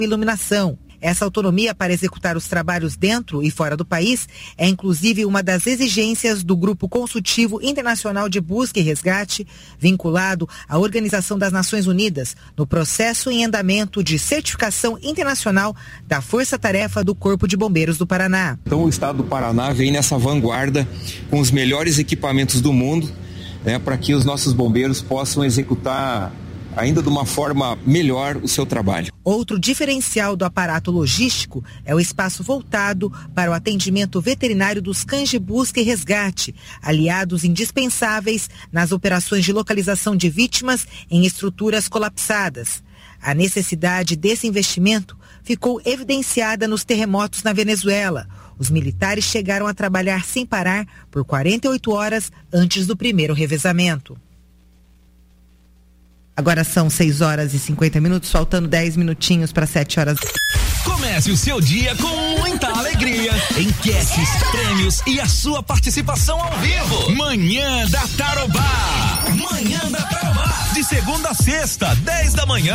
iluminação. Essa autonomia para executar os trabalhos dentro e fora do país é inclusive uma das exigências do Grupo Consultivo Internacional de Busca e Resgate, vinculado à Organização das Nações Unidas, no processo em andamento de certificação internacional da Força Tarefa do Corpo de Bombeiros do Paraná. Então o estado do Paraná vem nessa vanguarda com os melhores equipamentos do mundo, para que os nossos bombeiros possam executar ainda de uma forma melhor o seu trabalho. Outro diferencial do aparato logístico é o espaço voltado para o atendimento veterinário dos cães de busca e resgate, aliados indispensáveis nas operações de localização de vítimas em estruturas colapsadas. A necessidade desse investimento ficou evidenciada nos terremotos na Venezuela. Os militares chegaram a trabalhar sem parar por 48 horas antes do primeiro revezamento. Agora são 6h50, faltando 10 minutinhos para 7 horas. Comece o seu dia com muita alegria. Enquetes, prêmios e a sua participação ao vivo. Manhã da Tarobá. Manhã da Tarobá. De segunda a sexta, 10 da manhã.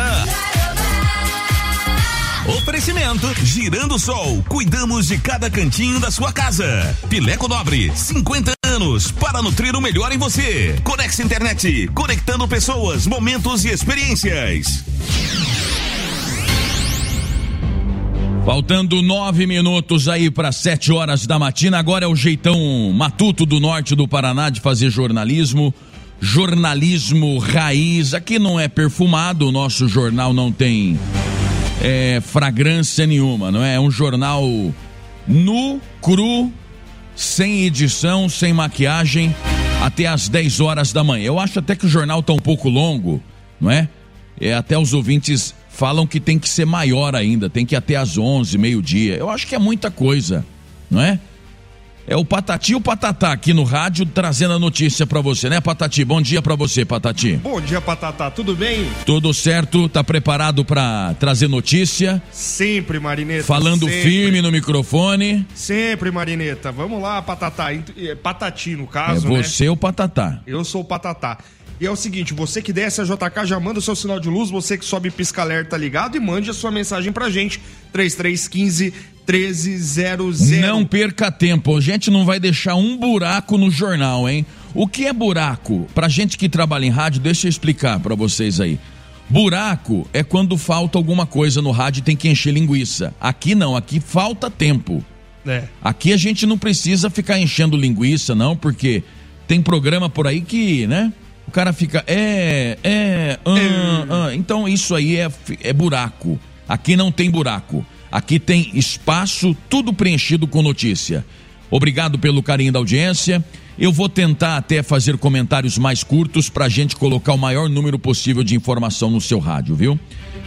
Oferecimento Girando o Sol. Cuidamos de cada cantinho da sua casa. Pileco Nobre, 50 anos para nutrir o melhor em você. Conex Internet, conectando pessoas, momentos e experiências. Faltando 9 minutos aí para 7 horas da matina. Agora é o jeitão matuto do norte do Paraná de fazer jornalismo. Jornalismo raiz. Aqui não é perfumado, o nosso jornal não tem fragrância nenhuma, não é? É um jornal nu, cru, sem edição, sem maquiagem, até às 10 horas da manhã. Eu acho até que o jornal tá um pouco longo, não é? Até os ouvintes falam que tem que ser maior ainda, tem que ir até às 11, meio-dia. Eu acho que é muita coisa, não é? É o Patati e o Patatá aqui no rádio trazendo a notícia pra você, né, Patati? Bom dia pra você, Patati. Bom dia, Patatá, tudo bem? Tudo certo, tá preparado pra trazer notícia? Sempre, Marineta. Falando sempre. Firme no microfone. Sempre, Marineta. Vamos lá, Patatá. Patati, no caso, né? Você é o Patatá. Eu sou o Patatá. E é o seguinte, você que desce a JK, já manda o seu sinal de luz, você que sobe pisca-alerta ligado e mande a sua mensagem pra gente, 3315-1300. Não perca tempo, a gente não vai deixar um buraco no jornal, hein? O que é buraco? Pra gente que trabalha em rádio, deixa eu explicar pra vocês aí. Buraco é quando falta alguma coisa no rádio e tem que encher linguiça. Aqui não, aqui falta tempo. Aqui a gente não precisa ficar enchendo linguiça, não, porque tem programa por aí que, né? O cara fica, então isso aí é buraco. Aqui não tem buraco. Aqui tem espaço, tudo preenchido com notícia. Obrigado pelo carinho da audiência. Eu vou tentar até fazer comentários mais curtos pra gente colocar o maior número possível de informação no seu rádio, viu?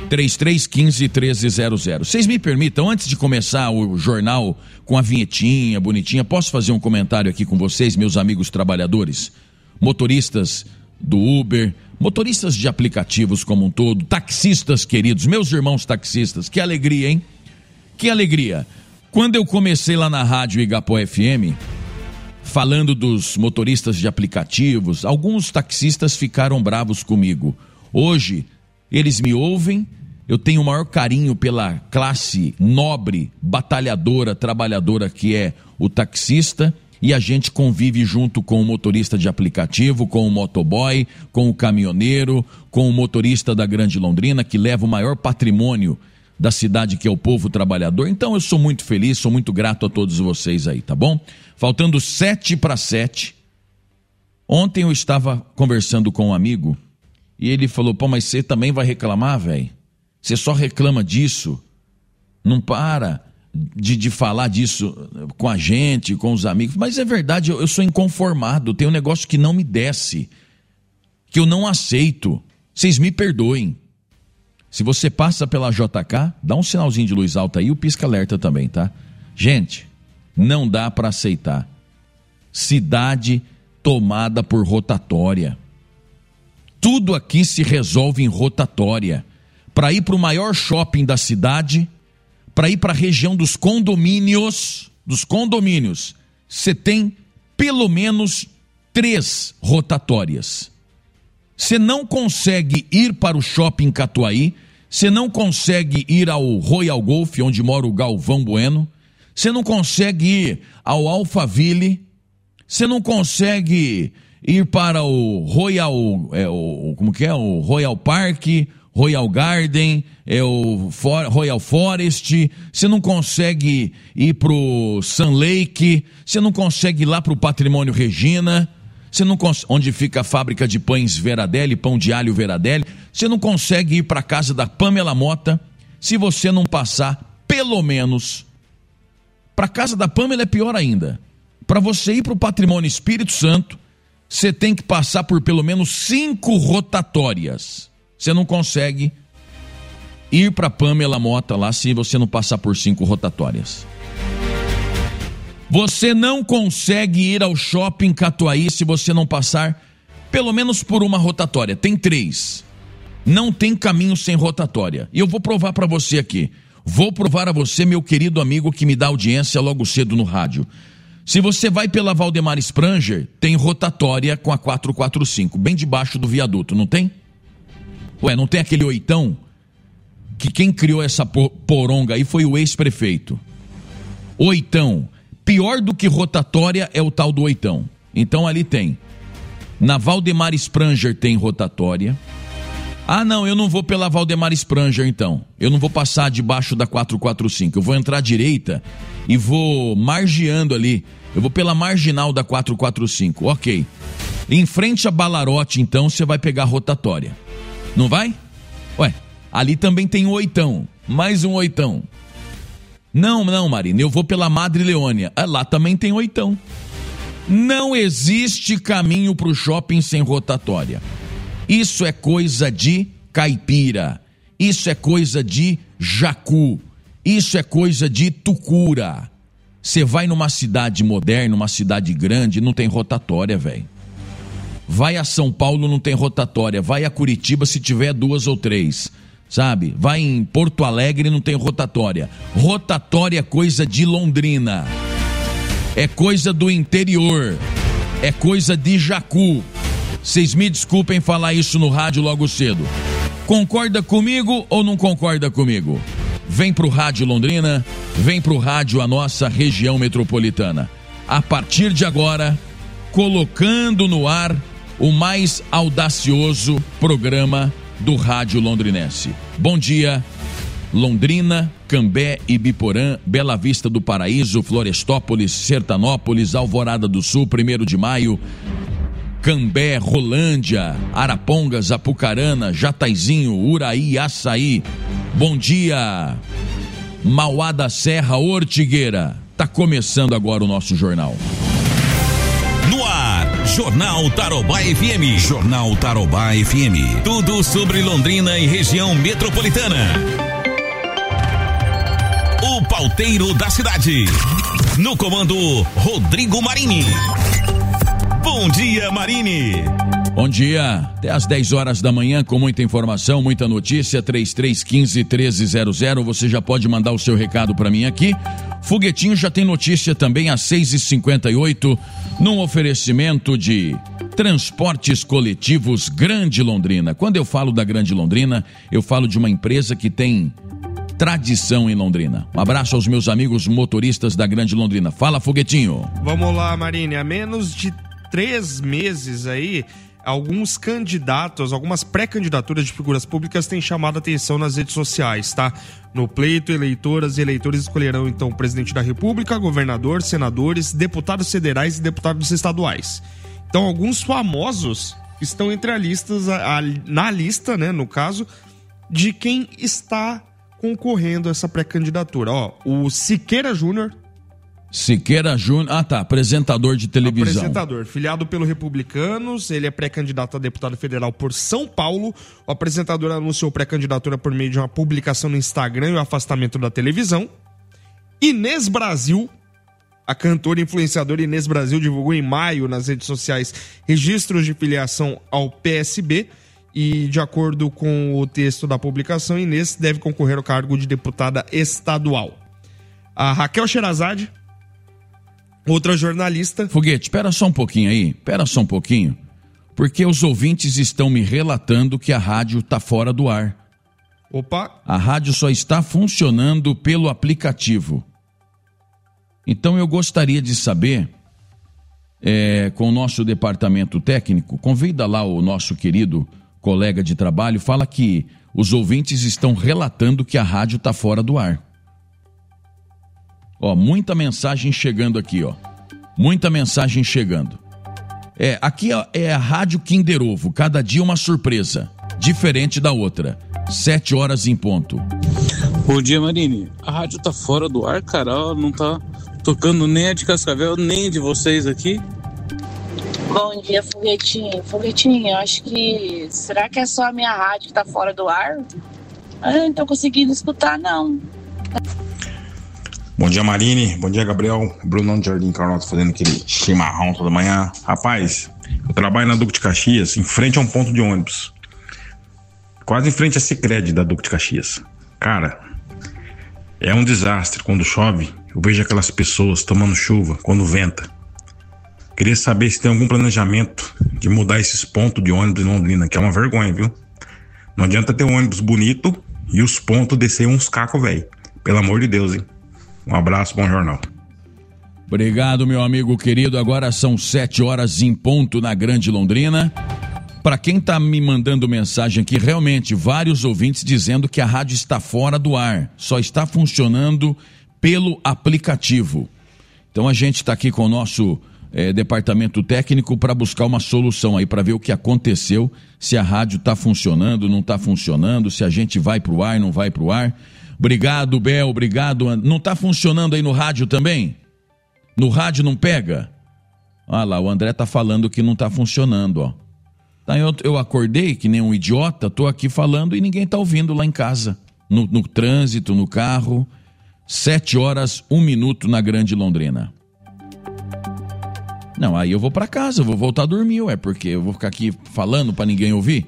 3315-1300. Vocês me permitam, antes de começar o jornal com a vinhetinha bonitinha, posso fazer um comentário aqui com vocês, meus amigos trabalhadores? Motoristas do Uber, motoristas de aplicativos como um todo, taxistas queridos, meus irmãos taxistas, que alegria, hein? Que alegria. Quando eu comecei lá na rádio Igapó FM, falando dos motoristas de aplicativos, alguns taxistas ficaram bravos comigo. Hoje, eles me ouvem, eu tenho o maior carinho pela classe nobre, batalhadora, trabalhadora que é o taxista, e a gente convive junto com o motorista de aplicativo, com o motoboy, com o caminhoneiro, com o motorista da Grande Londrina, que leva o maior patrimônio da cidade, que é o povo trabalhador. Então eu sou muito feliz, sou muito grato a todos vocês aí, tá bom? Faltando 7:07, ontem eu estava conversando com um amigo e ele falou, pô, mas você também vai reclamar, velho? Você só reclama disso? Não para de falar disso com a gente, com os amigos. Mas é verdade, eu sou inconformado, tem um negócio que não me desce, que eu não aceito. Vocês me perdoem. Se você passa pela JK, dá um sinalzinho de luz alta aí e o pisca-alerta também, tá? Gente, não dá para aceitar. Cidade tomada por rotatória. Tudo aqui se resolve em rotatória. Para ir para o maior shopping da cidade, para ir para a região dos condomínios, você tem pelo menos 3 rotatórias. Você não consegue ir para o shopping Catuaí Você não consegue ir ao Royal Golf, onde mora o Galvão Bueno. Você não consegue ir ao Alphaville. Você não consegue ir para o Royal, o Royal Park, Royal Garden, o Royal Forest. Você não consegue ir para o Sun Lake. Você não consegue ir lá para o Patrimônio Regina. Você não onde fica a fábrica de pães Veradelli, pão de alho Veradelli. Você não consegue ir para a casa da Pamela Mota se você não passar, pelo menos, para a casa da Pamela é pior ainda. Para você ir para o Patrimônio Espírito Santo, você tem que passar por pelo menos 5 rotatórias. Você não consegue ir para a Pamela Mota lá se você não passar por 5 rotatórias. Você não consegue ir ao shopping Catuaí se você não passar pelo menos por uma rotatória. Tem 3. Não tem caminho sem rotatória. E eu vou provar para você aqui. Vou provar a você, meu querido amigo que me dá audiência logo cedo no rádio. Se você vai pela Valdemar Spranger, tem rotatória com a 445, bem debaixo do viaduto, não tem? Ué, não tem aquele oitão? Que quem criou essa poronga aí foi o ex-prefeito. Oitão. Pior do que rotatória é o tal do oitão. Então ali tem. Na Valdemar Spranger tem rotatória. Ah, não, eu não vou pela Valdemar Spranger então. Eu não vou passar debaixo da 445. Eu vou entrar à direita e vou margeando ali. Eu vou pela marginal da 445. Ok. Em frente a Balarote, então, você vai pegar a rotatória. Não vai? Ué, ali também tem um oitão. Mais um oitão. Não, Marina, eu vou pela Madre Leônia. Lá também tem oitão. Não existe caminho para o shopping sem rotatória. Isso é coisa de caipira. Isso é coisa de jacu. Isso é coisa de tucura. Você vai numa cidade moderna, uma cidade grande, não tem rotatória, velho. Vai a São Paulo, não tem rotatória. Vai a Curitiba, se tiver 2 ou 3. Sabe? Vai em Porto Alegre, não tem rotatória. Rotatória é coisa de Londrina. É coisa do interior. É coisa de jacu. Vocês me desculpem falar isso no rádio logo cedo. Concorda comigo ou não concorda comigo? Vem pro rádio Londrina, vem pro rádio a nossa região metropolitana. A partir de agora, colocando no ar o mais audacioso programa do rádio londrinense. Bom dia, Londrina, Cambé, Ibiporã, Bela Vista do Paraíso, Florestópolis, Sertanópolis, Alvorada do Sul, 1º de Maio, Cambé, Rolândia, Arapongas, Apucarana, Jataizinho, Uraí, Açaí. Bom dia, Mauá da Serra, Ortigueira. Tá começando agora o nosso jornal. No ar, Jornal Tarobá FM. Jornal Tarobá FM. Tudo sobre Londrina e região metropolitana. O pauteiro da cidade. No comando, Rodrigo Marini. Bom dia, Marini. Bom dia, até às 10 horas da manhã com muita informação, muita notícia, 3315-1300, você já pode mandar o seu recado para mim aqui. Foguetinho já tem notícia também às 6h58, num oferecimento de Transportes Coletivos Grande Londrina. Quando eu falo da Grande Londrina, eu falo de uma empresa que tem tradição em Londrina. Um abraço aos meus amigos motoristas da Grande Londrina. Fala, Foguetinho. Vamos lá, Marini, há menos de 3 meses aí, alguns candidatos, algumas pré-candidaturas de figuras públicas têm chamado a atenção nas redes sociais, tá? No pleito, eleitoras e eleitores escolherão então o presidente da República, governador, senadores, deputados federais e deputados estaduais. Então, alguns famosos estão entre na lista, né, no caso, de quem está concorrendo a essa pré-candidatura. Ó, o Siqueira Júnior, apresentador de televisão. Apresentador, filiado pelo Republicanos, ele é pré-candidato a deputado federal por São Paulo. O apresentador anunciou pré-candidatura por meio de uma publicação no Instagram e o afastamento da televisão. Inês Brasil, a cantora e influenciadora Inês Brasil, divulgou em maio nas redes sociais registros de filiação ao PSB e, de acordo com o texto da publicação, Inês deve concorrer ao cargo de deputada estadual. A Raquel Sherazade, outra jornalista. Foguete, espera só um pouquinho, porque os ouvintes estão me relatando que a rádio está fora do ar. Opa! A rádio só está funcionando pelo aplicativo. Então eu gostaria de saber, com o nosso departamento técnico, convida lá o nosso querido colega de trabalho, fala que os ouvintes estão relatando que a rádio está fora do ar. Ó, muita mensagem chegando aqui, ó. Muita mensagem chegando. Aqui é a Rádio Kinder Ovo, cada dia uma surpresa, diferente da outra. 7 horas em ponto. Bom dia, Marine. A rádio tá fora do ar, cara. Ela não tá tocando nem a de Cascavel, nem a de vocês aqui. Bom dia, Foguetinho. Foguetinho, eu acho que... Será que é só a minha rádio que tá fora do ar? Eu não tô conseguindo escutar, não. Bom dia, Marine. Bom dia, Gabriel. Brunão de Jardim Carnota fazendo aquele chimarrão toda manhã. Rapaz, eu trabalho na Duque de Caxias, em frente a um ponto de ônibus. Quase em frente à Sicredi da Duque de Caxias. Cara, é um desastre. Quando chove, eu vejo aquelas pessoas tomando chuva quando venta. Queria saber se tem algum planejamento de mudar esses pontos de ônibus em Londrina, que é uma vergonha, viu? Não adianta ter um ônibus bonito e os pontos descer uns cacos, velho. Pelo amor de Deus, hein? Um abraço, bom jornal. Obrigado, meu amigo querido. Agora são 7 horas em ponto na Grande Londrina. Para quem está me mandando mensagem aqui, realmente, vários ouvintes dizendo que a rádio está fora do ar, só está funcionando pelo aplicativo. Então a gente está aqui com o nosso departamento técnico para buscar uma solução aí, para ver o que aconteceu, se a rádio está funcionando, não está funcionando, se a gente vai para o ar, não vai para o ar. Obrigado, Bel, obrigado. Não está funcionando aí no rádio também? No rádio não pega? Ah lá, o André está falando que não está funcionando, ó. Eu acordei que nem um idiota, tô aqui falando e ninguém tá ouvindo lá em casa, no trânsito, no carro. 7 horas, 1 minuto na Grande Londrina. Não, aí eu vou pra casa, eu vou voltar a dormir, porque eu vou ficar aqui falando pra ninguém ouvir.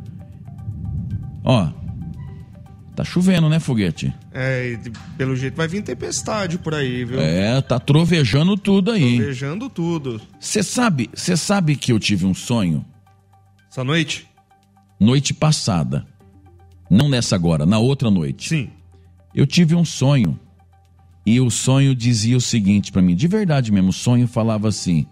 Ó, tá chovendo, né, Foguete? Pelo jeito vai vir tempestade por aí, viu? Tá trovejando tudo aí. Trovejando tudo. Você sabe que eu tive um sonho? Essa noite? Noite passada. Não nessa agora, na outra noite. Sim. Eu tive um sonho. E o sonho dizia o seguinte pra mim, de verdade mesmo, o sonho falava assim: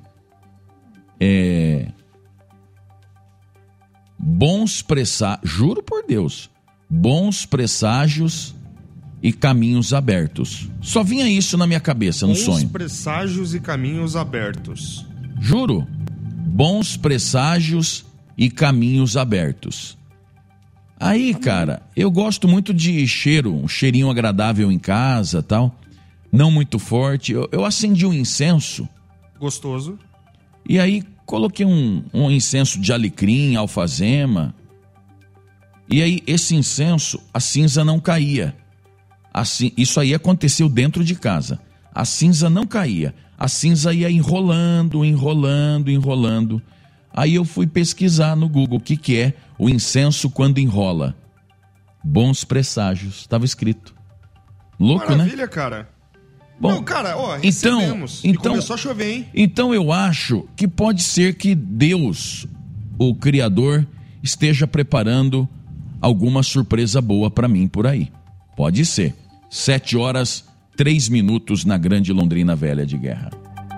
bons presságios, juro por Deus, bons presságios e caminhos abertos. Só vinha isso na minha cabeça no sonho. Bons presságios e caminhos abertos. Juro. Bons presságios e caminhos abertos. Aí, cara, eu gosto muito de cheiro, um cheirinho agradável em casa, tal. Não muito forte. Eu acendi um incenso. Gostoso. E aí coloquei um incenso de alecrim, alfazema. E aí esse incenso, a cinza não caía. Assim, isso aí aconteceu dentro de casa. A cinza não caía. A cinza ia enrolando. Aí eu fui pesquisar no Google o que é o incenso quando enrola. Bons presságios, estava escrito. Louco, maravilha, né? Maravilha, cara. Bom, não, cara, recebemos. Então começou a chover, hein? Então eu acho que pode ser que Deus, o Criador, esteja preparando alguma surpresa boa para mim por aí. Pode ser. 7 horas, 3 minutos na Grande Londrina Velha de Guerra.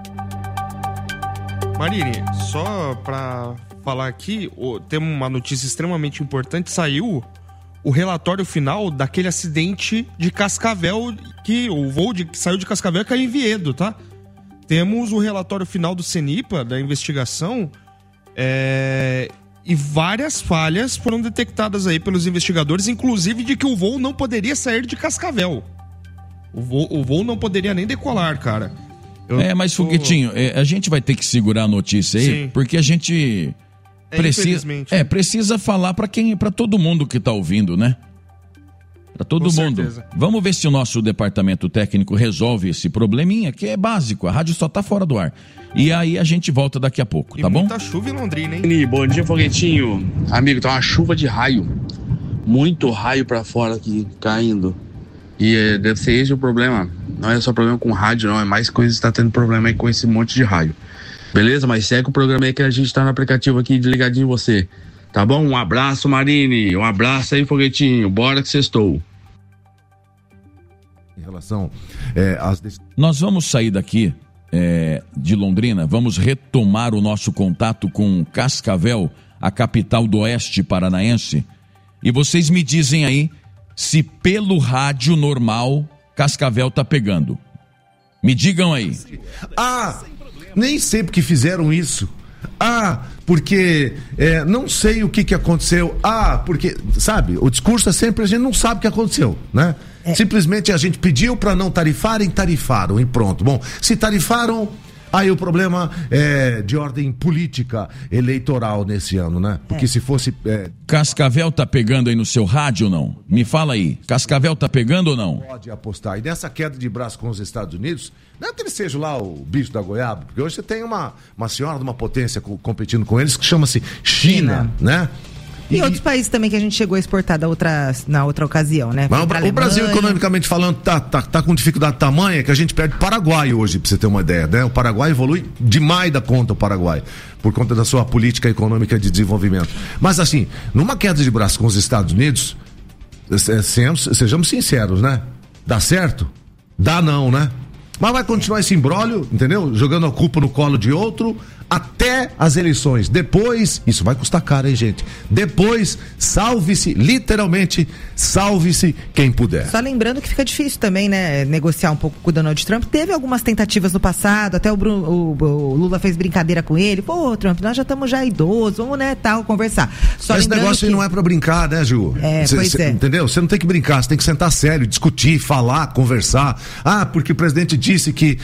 Marine, só pra falar aqui, tem uma notícia extremamente importante, saiu o relatório final daquele acidente de Cascavel, que o voo que saiu de Cascavel caiu em Viedo, tá? Temos o relatório final do CENIPA, da investigação, e várias falhas foram detectadas aí pelos investigadores, inclusive de que o voo não poderia sair de Cascavel. O voo não poderia nem decolar, cara. Mas Foguetinho, a gente vai ter que segurar a notícia aí, sim, porque a gente precisa falar para todo mundo que tá ouvindo, né? Para todo Com mundo. Certeza. Vamos ver se o nosso departamento técnico resolve esse probleminha, que é básico, a rádio só tá fora do ar. E aí a gente volta daqui a pouco, tá bom? Muita chuva em Londrina, hein? Bom dia, Foguetinho. Amigo, tá uma chuva de raio. Muito raio pra fora aqui, caindo. E deve ser esse o problema. Não é só problema com rádio, não. É mais coisa que tá tendo problema aí com esse monte de raio. Beleza? Mas segue o programa aí que a gente tá no aplicativo aqui ligadinho em você. Tá bom? Um abraço, Marine. Um abraço aí, Foguetinho. Bora que sextou. Em relação às... Nós vamos sair daqui de Londrina, vamos retomar o nosso contato com Cascavel, a capital do oeste paranaense, e vocês me dizem aí se pelo rádio normal Cascavel tá pegando. Me digam aí. Nem sei porque fizeram isso. Porque não sei o que aconteceu. Porque, sabe, o discurso é sempre a gente não sabe o que aconteceu, né? Simplesmente a gente pediu para não tarifarem, tarifaram e pronto. Bom, se tarifaram, aí o problema é de ordem política, eleitoral nesse ano, né? Porque se fosse... Cascavel tá pegando aí no seu rádio ou não? Me fala aí, Cascavel tá pegando ou não? Pode apostar. E nessa queda de braço com os Estados Unidos, não é que ele seja lá o bicho da goiaba, porque hoje você tem uma senhora de uma potência competindo com eles que chama-se China, né? E outros países também que a gente chegou a exportar na outra ocasião, né? O Brasil, economicamente falando, tá com dificuldade tamanha que a gente perde o Paraguai hoje, pra você ter uma ideia, né? O Paraguai evolui demais da conta, o Paraguai, por conta da sua política econômica de desenvolvimento. Mas assim, numa queda de braço com os Estados Unidos, sejamos sinceros, né? Dá certo? Dá não, né? Mas vai continuar esse imbróglio, entendeu? Jogando a culpa no colo de outro até as eleições. Depois, isso vai custar caro, hein, gente? Depois, salve-se, literalmente, salve-se quem puder. Só lembrando que fica difícil também, né, negociar um pouco com o Donald Trump. Teve algumas tentativas no passado, até o Lula fez brincadeira com ele. Pô, Trump, nós já estamos já idosos, vamos, né, conversar. Só mas esse negócio aí não é pra brincar, né, Ju? Pois é. Entendeu? Você não tem que brincar, você tem que sentar sério, discutir, falar, conversar. Porque o presidente disse que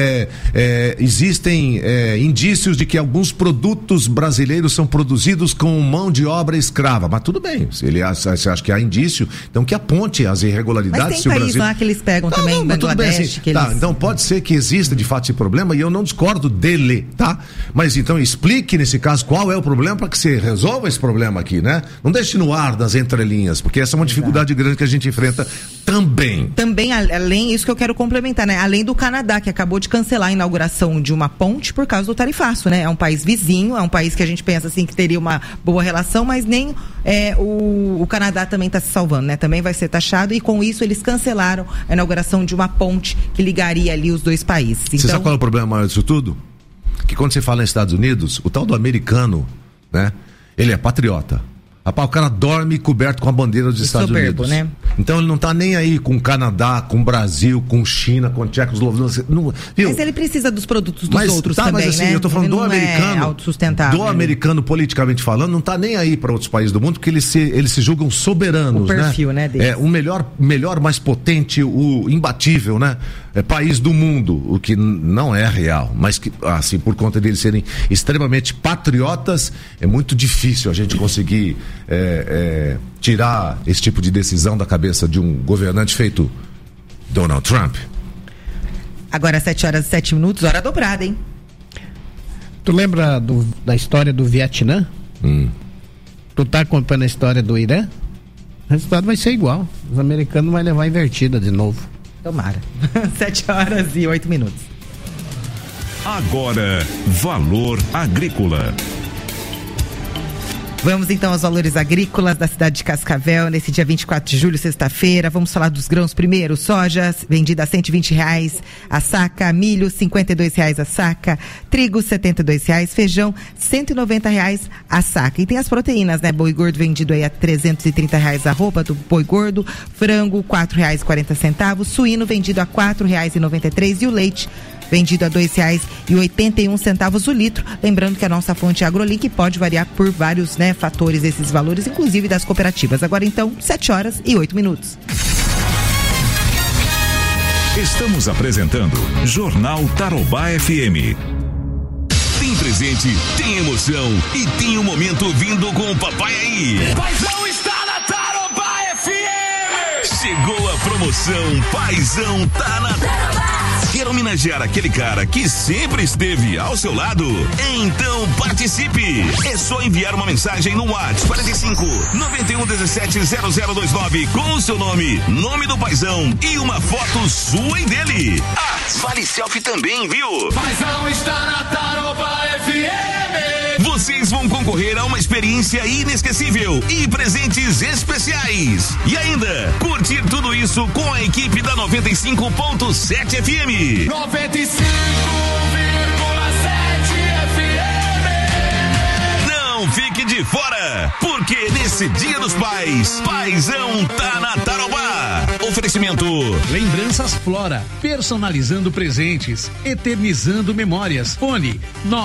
existem indícios de que alguns produtos brasileiros são produzidos com mão de obra escrava. Mas tudo bem, se ele acha que há indício, então que aponte as irregularidades. Mas tem país lá que eles pegam também, Bangladesh. Então pode ser que exista de fato esse problema e eu não discordo dele, tá? Mas então explique nesse caso qual é o problema para que você resolva esse problema aqui, né? Não deixe no ar das entrelinhas, porque essa é uma dificuldade grande que a gente enfrenta também. Também, além isso que eu quero complementar, né? Além do Canadá, que acabou de cancelar a inauguração de uma ponte por causa do tarifaço, né? É um país vizinho, é um país que a gente pensa assim que teria uma boa relação, mas nem o Canadá também está se salvando, né? Também vai ser taxado e com isso eles cancelaram a inauguração de uma ponte que ligaria ali os dois países. Você sabe qual é o problema maior disso tudo? Que quando você fala em Estados Unidos, o tal do americano, né? Ele é patriota. Rapaz, o cara dorme coberto com a bandeira dos Estados Unidos. Né? Então ele não tá nem aí com o Canadá, com o Brasil, com China, com Tchecoslováquia. Mas ele precisa dos produtos dos outros também, mas assim, né? Eu tô falando ele do americano. Autossustentável. Do americano, politicamente falando, não tá nem aí para outros países do mundo, porque eles se julgam soberanos, o perfil, né? Deles. O melhor, mais potente, o imbatível, né? País do mundo, o que não é real, mas que, assim, por conta deles serem extremamente patriotas, é muito difícil a gente conseguir tirar esse tipo de decisão da cabeça de um governante feito Donald Trump. Agora 7h07, hora dobrada, hein? Tu lembra da história do Vietnã? Tu tá acompanhando a história do Irã? O resultado vai ser igual. Os americanos vão levar invertida de novo. Tomara. 7h08. Agora, Valor Agrícola. Vamos então aos valores agrícolas da cidade de Cascavel, nesse dia 24 de julho, sexta-feira. Vamos falar dos grãos primeiro. Soja vendida a R$120 a saca, milho R$52 a saca, trigo R$72, feijão R$190 a saca. E tem as proteínas, né? Boi gordo vendido aí a R$330 a arroba do boi gordo, frango R$4,40, suíno vendido a R$4,93 e o leite vendido a R$2,81 o litro. Lembrando que a nossa fonte AgroLink pode variar por vários, né, fatores, esses valores, inclusive das cooperativas. Agora então, 7h08. Estamos apresentando Jornal Tarobá FM. Tem presente, tem emoção e tem um momento vindo com o papai aí. Paizão está na Tarobá FM! Chegou a promoção Paizão tá na Tarobá! Quer homenagear aquele cara que sempre esteve ao seu lado? Então participe! É só enviar uma mensagem no WhatsApp 45 91 17 0029 com o seu nome do paizão e uma foto sua e dele. Ah, vale selfie também, viu? Paizão está na Tarouba FM. Vocês vão concorrer a uma experiência inesquecível e presentes especiais. E ainda, curtir tudo isso com a equipe da 95.7 FM. 95,7 FM. Não fique de fora, porque nesse Dia dos Pais, paizão tá na Tarobá. Oferecimento Lembranças Flora, personalizando presentes, eternizando memórias. Fone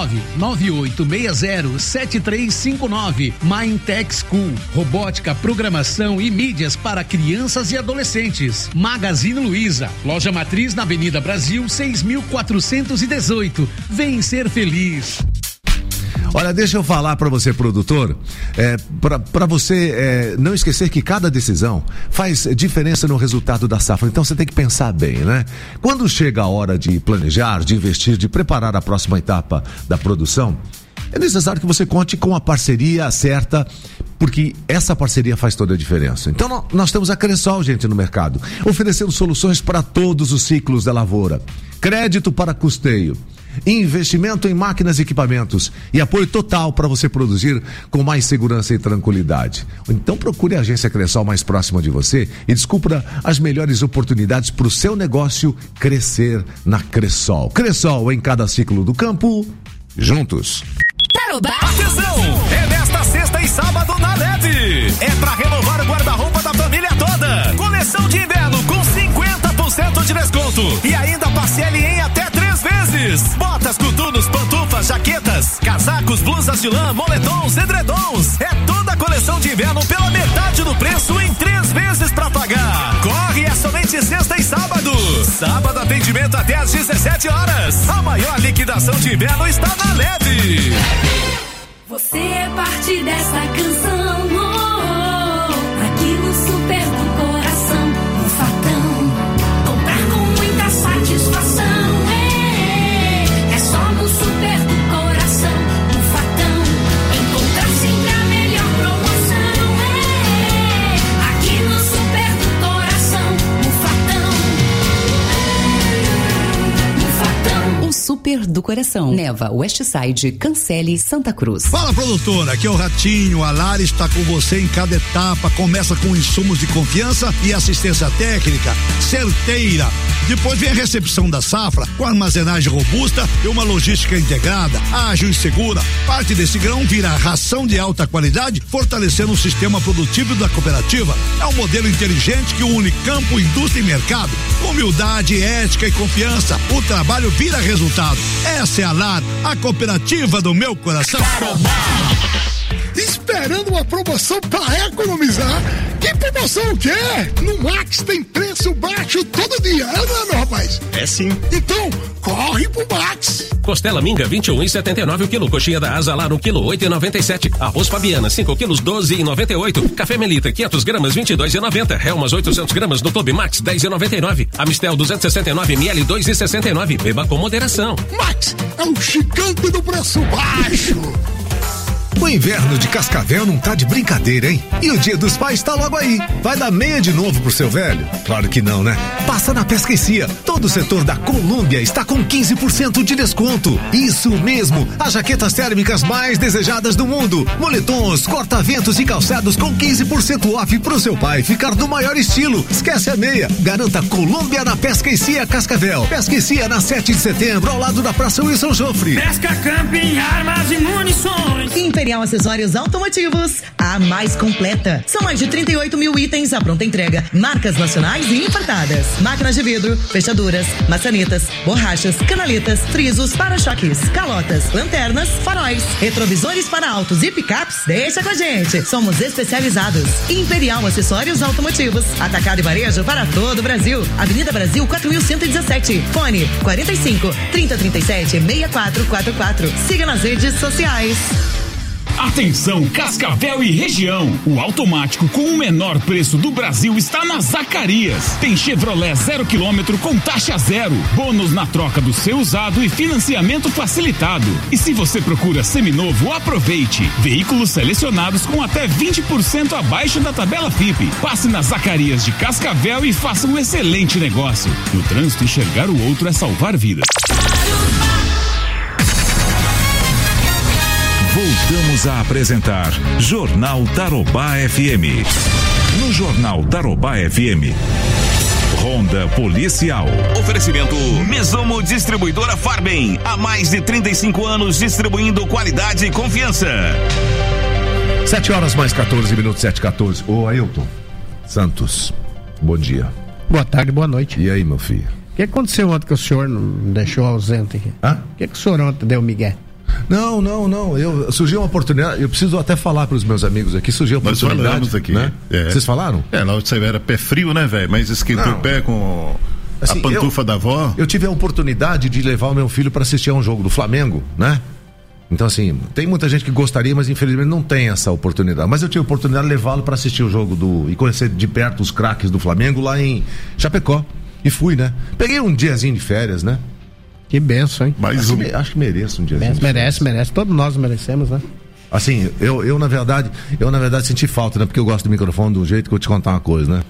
998607359. Mindtech School, robótica, programação e mídias para crianças e adolescentes. Magazine Luiza, loja matriz na Avenida Brasil 6.418. Vem ser feliz. Olha, deixa eu falar para você, produtor, para você não esquecer que cada decisão faz diferença no resultado da safra. Então você tem que pensar bem, né? Quando chega a hora de planejar, de investir, de preparar a próxima etapa da produção, é necessário que você conte com a parceria certa, porque essa parceria faz toda a diferença. Então nós temos a Cressol, gente, no mercado, oferecendo soluções para todos os ciclos da lavoura. Crédito para custeio, investimento em máquinas e equipamentos e apoio total para você produzir com mais segurança e tranquilidade. Então procure a agência Cressol mais próxima de você e descubra as melhores oportunidades para o seu negócio crescer na Cressol. Cressol, em cada ciclo do campo, juntos. Atenção! É nesta sexta e sábado na Leve. É pra renovar o guarda-roupa da família toda. Coleção de inverno com 50% de desconto. E ainda parcele em até 3 vezes. Botas, coturnos, pantufas, jaquetas, casacos, blusas de lã, moletons, edredons. É toda a coleção de inverno pela metade do preço em 3 vezes pra pagar. Corre, é somente sexta e sábado. Sábado atendimento até às 17 horas. A maior liquidação de inverno está na Leve. Você é parte dessa canção, aqui no Super do Coração, no Fatão, comprar com muita satisfação, é só no Super do Coração, no Fatão, encontrar sempre a melhor promoção, aqui no Super do Coração, no Fatão, o Super do Coração, Neva, Westside, Cancele, Santa Cruz. Fala, produtora, aqui é o Ratinho. A Lara está com você em cada etapa. Começa com insumos de confiança e assistência técnica certeira. Depois vem a recepção da safra com armazenagem robusta e uma logística integrada, ágil e segura. Parte desse grão vira ração de alta qualidade, fortalecendo o sistema produtivo da cooperativa. É um modelo inteligente que une campo, indústria e mercado. Humildade, ética e confiança. O trabalho vira resultado. Essa é a LAR, a cooperativa do meu coração. Esperando uma promoção para economizar? Que promoção o quê? No Max tem preço baixo todo dia, não é, meu rapaz? É sim. Então, corre pro Max. Costela minga 21,79 o quilo. Coxinha da Asa Lar 1 quilo 8,97. Arroz Fabiana 5 quilos 12,98. Café Melita 500 gramas 22,90. Helmas 800 gramas no Clube Max 10,99. Amistel 269 ml 2,69. Beba com moderação. Max é um gigante do preço baixo. O inverno de Cascavel não tá de brincadeira, hein? E o Dia dos Pais tá logo aí. Vai dar meia de novo pro seu velho? Claro que não, né? Passa na Pesquecia. Todo o setor da Colômbia está com 15% de desconto. Isso mesmo, as jaquetas térmicas mais desejadas do mundo. Moletons, corta-ventos e calçados com 15% off pro seu pai ficar do maior estilo. Esquece a meia. Garanta Colômbia na Pesquecia Cascavel. Pesquecia na 7 de setembro, ao lado da Praça Wilson Jofre. Pesca Camping, armas e munições. Imperial Acessórios Automotivos, a mais completa. São mais de 38 mil itens à pronta entrega. Marcas nacionais e importadas. Máquinas de vidro, fechaduras, maçanetas, borrachas, canaletas, frisos, para-choques, calotas, lanternas, faróis, retrovisores para autos e picapes. Deixa com a gente. Somos especializados. Imperial Acessórios Automotivos. Atacado e varejo para todo o Brasil. Avenida Brasil 4117. Fone 45 3037 6444. Siga nas redes sociais. Atenção, Cascavel e região. O automático com o menor preço do Brasil está na Zacarias. Tem Chevrolet 0 km com taxa zero, bônus na troca do seu usado e financiamento facilitado. E se você procura seminovo, aproveite. Veículos selecionados com até 20% abaixo da tabela FIPE. Passe na Zacarias de Cascavel e faça um excelente negócio. No trânsito, enxergar o outro é salvar vidas. Voltamos a apresentar Jornal Tarobá FM. No Jornal Tarobá FM, Ronda Policial. Oferecimento Mesomo Distribuidora Farben. Há mais de 35 anos distribuindo qualidade e confiança. 7 horas mais 14 minutos, 7h14. Ô Ailton Santos, bom dia. Boa tarde, boa noite. E aí, meu filho? O que aconteceu ontem que o senhor não deixou ausente aqui? Hã? O que o senhor ontem deu migué? Não. Surgiu uma oportunidade. Eu preciso até falar para os meus amigos aqui. Surgiu uma oportunidade. Nós falamos aqui, né? Vocês falaram? Lá você era pé frio, né, velho? Mas esquentou o pé com assim, a pantufa da avó. Eu tive a oportunidade de levar o meu filho para assistir a um jogo do Flamengo, né? Então, assim, tem muita gente que gostaria, mas infelizmente não tem essa oportunidade. Mas eu tive a oportunidade de levá-lo para assistir o jogo e conhecer de perto os craques do Flamengo lá em Chapecó. E fui, né? Peguei um diazinho de férias, né? Que benção, hein? Acho que mereço um diazinho. Merece. Todos nós merecemos, né? Assim, eu na verdade senti falta, né? Porque eu gosto do microfone do jeito que eu te contar uma coisa, né?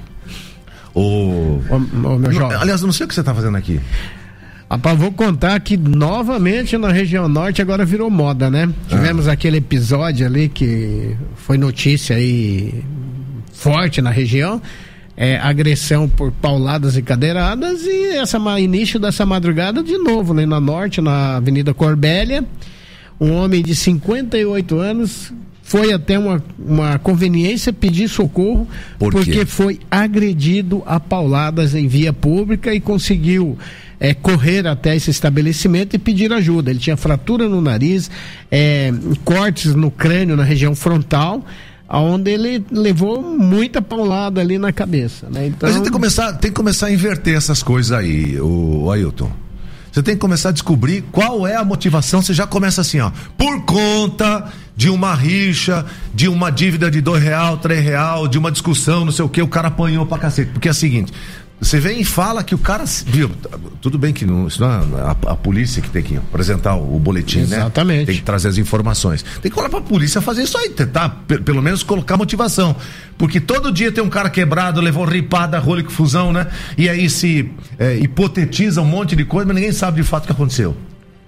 Meu jovem. Aliás, eu não sei o que você tá fazendo aqui. Rapaz, vou contar que novamente na região norte agora virou moda, né? Tivemos aquele episódio ali que foi notícia aí forte na região. Agressão por pauladas e cadeiradas, e início dessa madrugada de novo, né, na norte, na Avenida Corbélia, um homem de 58 anos foi até uma conveniência pedir socorro porque foi agredido a pauladas em via pública e conseguiu correr até esse estabelecimento e pedir ajuda. Ele tinha fratura no nariz, cortes no crânio na região frontal, onde ele levou muita paulada ali na cabeça, né? Então... Mas a gente tem que começar a inverter essas coisas aí, o Ailton. Você tem que começar a descobrir qual é a motivação. Você já começa assim, ó, por conta de uma rixa, de uma dívida de R$2, R$3, de uma discussão, não sei o que, o cara apanhou pra cacete. Porque é o seguinte, você vem e fala que o cara, viu, tudo bem que isso não é a polícia que tem que apresentar o boletim, né? Exatamente. Tem que trazer as informações. Tem que falar pra polícia fazer isso aí, tentar pelo menos colocar motivação. Porque todo dia tem um cara quebrado, levou ripada, rolo e confusão, né? E aí se hipotetiza um monte de coisa, mas ninguém sabe de fato o que aconteceu.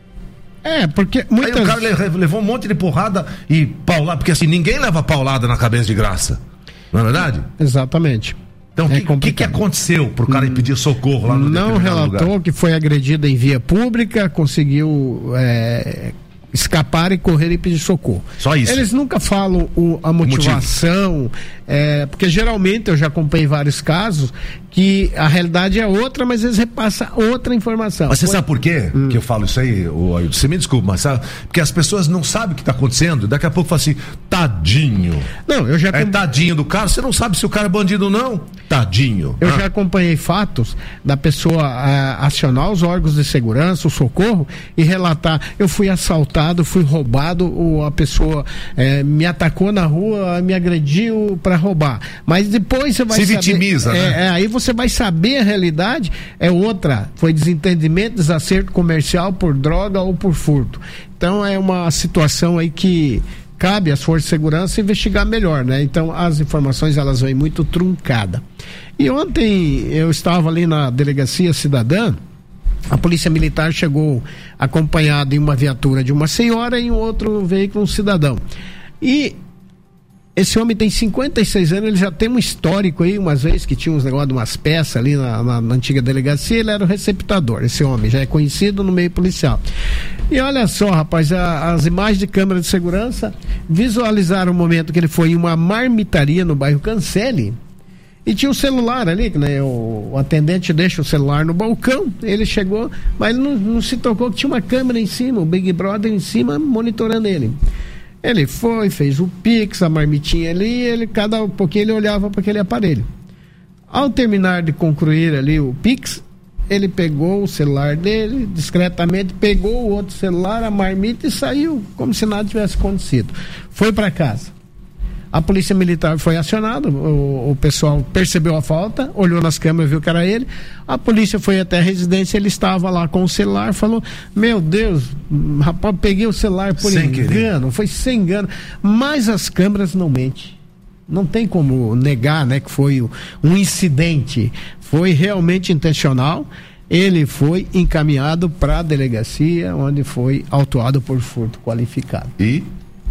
Porque aí o cara levou um monte de porrada e paulada, porque assim, ninguém leva paulada na cabeça de graça. Não é verdade? Exatamente. Então, o que aconteceu pro cara ir pedir socorro lá no Não relatou lugar? Que foi agredido em via pública, conseguiu escapar e correr e pedir socorro. Só isso. Eles nunca falam a motivação, porque geralmente eu já acompanhei vários casos que a realidade é outra, mas eles repassam outra informação. Mas você sabe por quê que eu falo isso aí? Você me desculpa, mas sabe? Porque as pessoas não sabem o que está acontecendo, daqui a pouco fala assim, tadinho. Não, eu já tadinho do cara, você não sabe se o cara é bandido ou não. Tadinho. Eu já acompanhei fatos da pessoa acionar os órgãos de segurança, o socorro, e relatar, eu fui assaltado, fui roubado, ou a pessoa me atacou na rua, me agrediu para roubar. Mas depois você vai se vitimiza, né? Aí você vai saber a realidade, é outra, foi desentendimento, desacerto comercial por droga ou por furto. Então é uma situação aí que cabe às forças de segurança investigar melhor, né? Então as informações elas vêm muito truncadas. E ontem eu estava ali na delegacia cidadã, a polícia militar chegou acompanhada em uma viatura de uma senhora e em outro veículo um cidadão. E esse homem tem 56 anos, ele já tem um histórico aí, umas vezes que tinha uns negócios de umas peças ali na antiga delegacia, ele era o receptador, esse homem já é conhecido no meio policial. E olha só, rapaz, as imagens de câmera de segurança visualizaram o momento que ele foi em uma marmitaria no bairro Cancelli e tinha um celular ali, né? O atendente deixa o celular no balcão, ele chegou, mas ele não se tocou que tinha uma câmera em cima, o Big Brother em cima monitorando ele. Ele foi, fez o Pix, a marmitinha ali, cada pouquinho ele olhava para aquele aparelho. Ao terminar de concluir ali o Pix, ele pegou o celular dele, discretamente pegou o outro celular, a marmita e saiu como se nada tivesse acontecido. Foi para casa. A polícia militar foi acionada, o pessoal percebeu a falta, olhou nas câmeras, viu que era ele. A polícia foi até a residência, ele estava lá com o celular, falou: meu Deus, rapaz, peguei o celular por engano, foi sem engano. Mas as câmeras não mentem. Não tem como negar, né, que foi um incidente. Foi realmente intencional. Ele foi encaminhado para a delegacia, onde foi autuado por furto qualificado. E?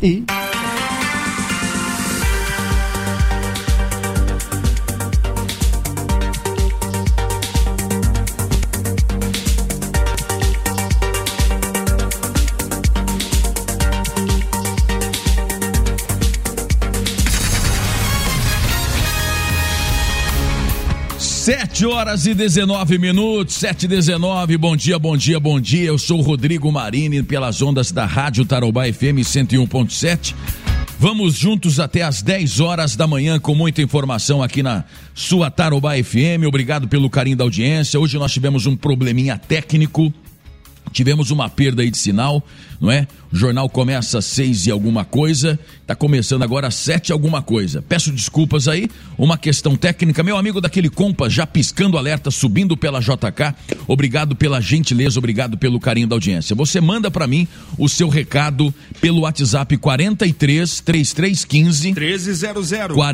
7h19, 7h19, bom dia, bom dia, bom dia. Eu sou o Rodrigo Marini, pelas ondas da Rádio Tarobá FM 101.7. Vamos juntos até às 10 horas da manhã com muita informação aqui na sua Tarobá FM. Obrigado pelo carinho da audiência. Hoje nós tivemos um probleminha técnico. Tivemos uma perda aí de sinal, não é? O jornal começa às 6 e alguma coisa, tá começando agora às 7 e alguma coisa. Peço desculpas aí, uma questão técnica. Meu amigo daquele Compas já piscando alerta, subindo pela JK. Obrigado pela gentileza, obrigado pelo carinho da audiência. Você manda pra mim o seu recado pelo WhatsApp 43 3315 1300.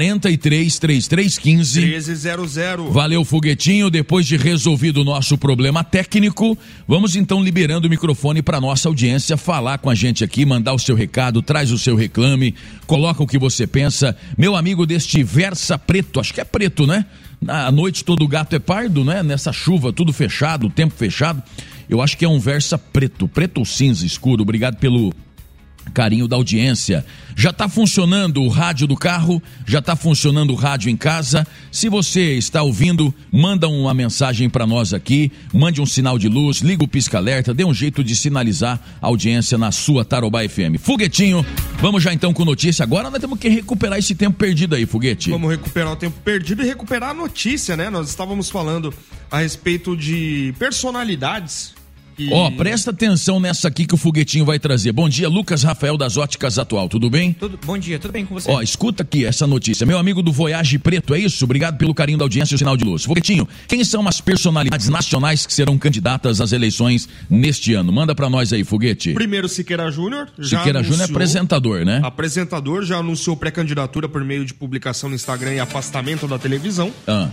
43 3315 1300. Valeu, Foguetinho. Depois de resolvido o nosso problema técnico, vamos então liberando o microfone para nossa audiência falar com a gente aqui, mandar o seu recado, traz o seu reclame, coloca o que você pensa. Meu amigo deste Versa Preto, acho que é preto, né? À noite todo gato é pardo, né? Nessa chuva, tudo fechado, o tempo fechado. Eu acho que é um Versa preto ou cinza escuro. Obrigado pelo carinho da audiência. Já está funcionando o rádio do carro, já está funcionando o rádio em casa. Se você está ouvindo, manda uma mensagem para nós aqui, mande um sinal de luz, liga o pisca-alerta, dê um jeito de sinalizar a audiência na sua Tarobá FM. Foguetinho, vamos já então com notícia. Agora nós temos que recuperar esse tempo perdido aí, Foguete. Vamos recuperar o tempo perdido e recuperar a notícia, né? Nós estávamos falando a respeito de personalidades. Ó, presta atenção nessa aqui que o Foguetinho vai trazer. Bom dia, Lucas Rafael das Óticas Atual, tudo bem? Bom dia, tudo bem com você? Ó, escuta aqui essa notícia. Meu amigo do Voyage Preto, é isso? Obrigado pelo carinho da audiência e o sinal de luz. Foguetinho, quem são as personalidades nacionais que serão candidatas às eleições neste ano? Manda pra nós aí, Foguete. Primeiro, Siqueira Júnior. Siqueira Júnior é apresentador, né? Apresentador, já anunciou pré-candidatura por meio de publicação no Instagram e afastamento da televisão.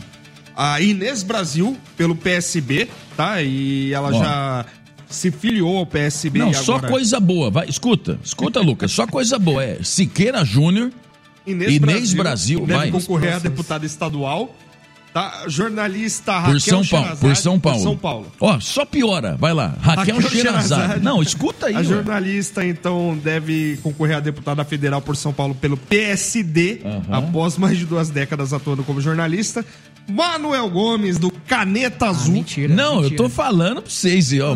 A Inês Brasil, pelo PSB, tá? E ela já se filiou ao PSB. Não, agora... só coisa boa. Vai, escuta, Lucas, só coisa boa. É Siqueira Júnior, Inês Brasil deve vai concorrer a deputada estadual. Tá? Jornalista por Raquel São Paulo. Ó, só piora. Vai lá. Raquel Sherazade. Não, escuta aí. A jornalista, então, deve concorrer a deputada federal por São Paulo pelo PSD, após mais de 2 décadas atuando como jornalista. Manuel Gomes, do Caneta Azul. Mentira. Não, eu tô falando pra vocês, ó.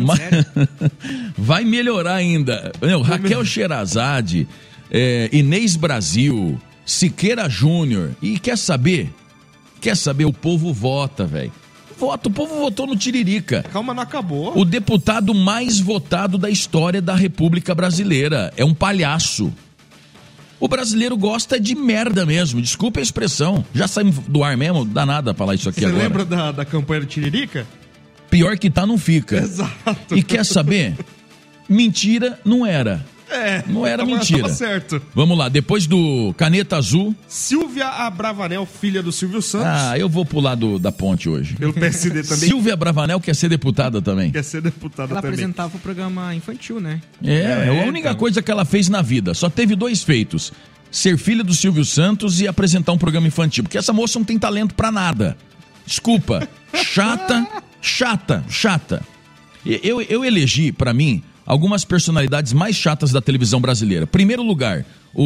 Vai melhorar ainda. Não, Raquel Sherazade, Inês Brasil, Siqueira Júnior. E quer saber? O povo vota, velho. O povo votou no Tiririca. Calma, não acabou. O deputado mais votado da história da República Brasileira. É um palhaço. O brasileiro gosta de merda mesmo, desculpa a expressão. Já saímos do ar mesmo, dá nada falar isso aqui agora. Você lembra da campanha do Tiririca? Pior que tá, não fica. Exato. E quer saber? Mentira não era. Não era mentira. Tava certo. Vamos lá, depois do Caneta Azul. Silvia Abravanel, filha do Silvio Santos. Ah, eu vou pular da ponte hoje. Pelo PSD também. Silvia Abravanel quer ser deputada também. Quer ser deputada ela também. Ela apresentava o programa infantil, né? É a única coisa que ela fez na vida. Só teve 2 feitos. Ser filha do Silvio Santos e apresentar um programa infantil. Porque essa moça não tem talento pra nada. Desculpa. Chata. Eu elegi, pra mim, algumas personalidades mais chatas da televisão brasileira. Primeiro lugar,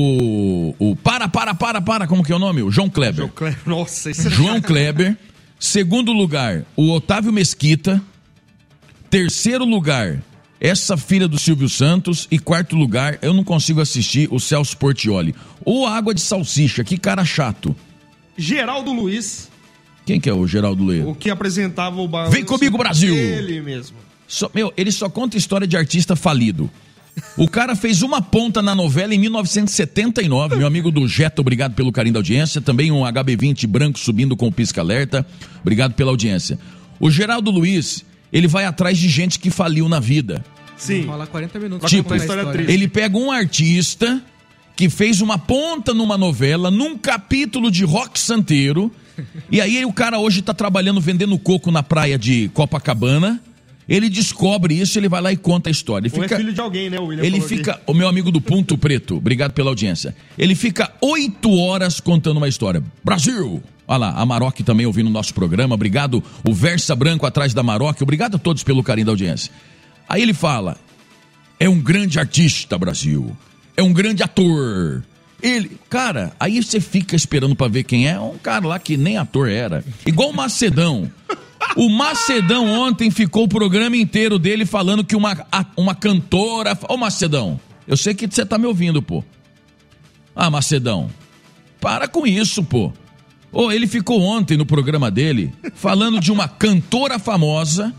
como que é o nome? O João Kleber. Nossa, esse João Kleber. Segundo lugar, o Otávio Mesquita. Terceiro lugar, essa filha do Silvio Santos. E quarto lugar, eu não consigo assistir o Celso Portiolli. Ou Água de Salsicha, que cara chato. Geraldo Luiz. Quem que é o Geraldo Luiz? O que apresentava o balanço. Vem comigo, Brasil! Ele mesmo. Ele só conta história de artista falido. O cara fez uma ponta na novela em 1979. Meu amigo do Jetta, obrigado pelo carinho da audiência. Também um HB20 branco subindo com o pisca-alerta. Obrigado pela audiência. O Geraldo Luiz, ele vai atrás de gente que faliu na vida. Sim. Fala 40 minutos. Tipo, ele pega um artista que fez uma ponta numa novela, num capítulo de Rock Santeiro, e aí o cara hoje tá trabalhando vendendo coco na praia de Copacabana. Ele descobre isso, ele vai lá e conta a história. Ele fica, é filho de alguém, né? O William ele falou fica, aqui. o meu amigo do Ponto Preto, obrigado pela audiência. Ele fica 8 horas contando uma história. Brasil! Olha lá, a Maroc também ouvindo o nosso programa. Obrigado, o Versa Branco atrás da Maroc. Obrigado a todos pelo carinho da audiência. Aí ele fala, é um grande artista, Brasil. É um grande ator. Ele, cara, aí você fica esperando pra ver quem é. Um cara lá que nem ator era. Igual o Macedão. O Macedão ontem ficou o programa inteiro dele falando que uma cantora... Ô Macedão, eu sei que você tá me ouvindo, pô. Ah, Macedão, para com isso, pô. Ô, ele ficou ontem no programa dele falando de uma cantora famosa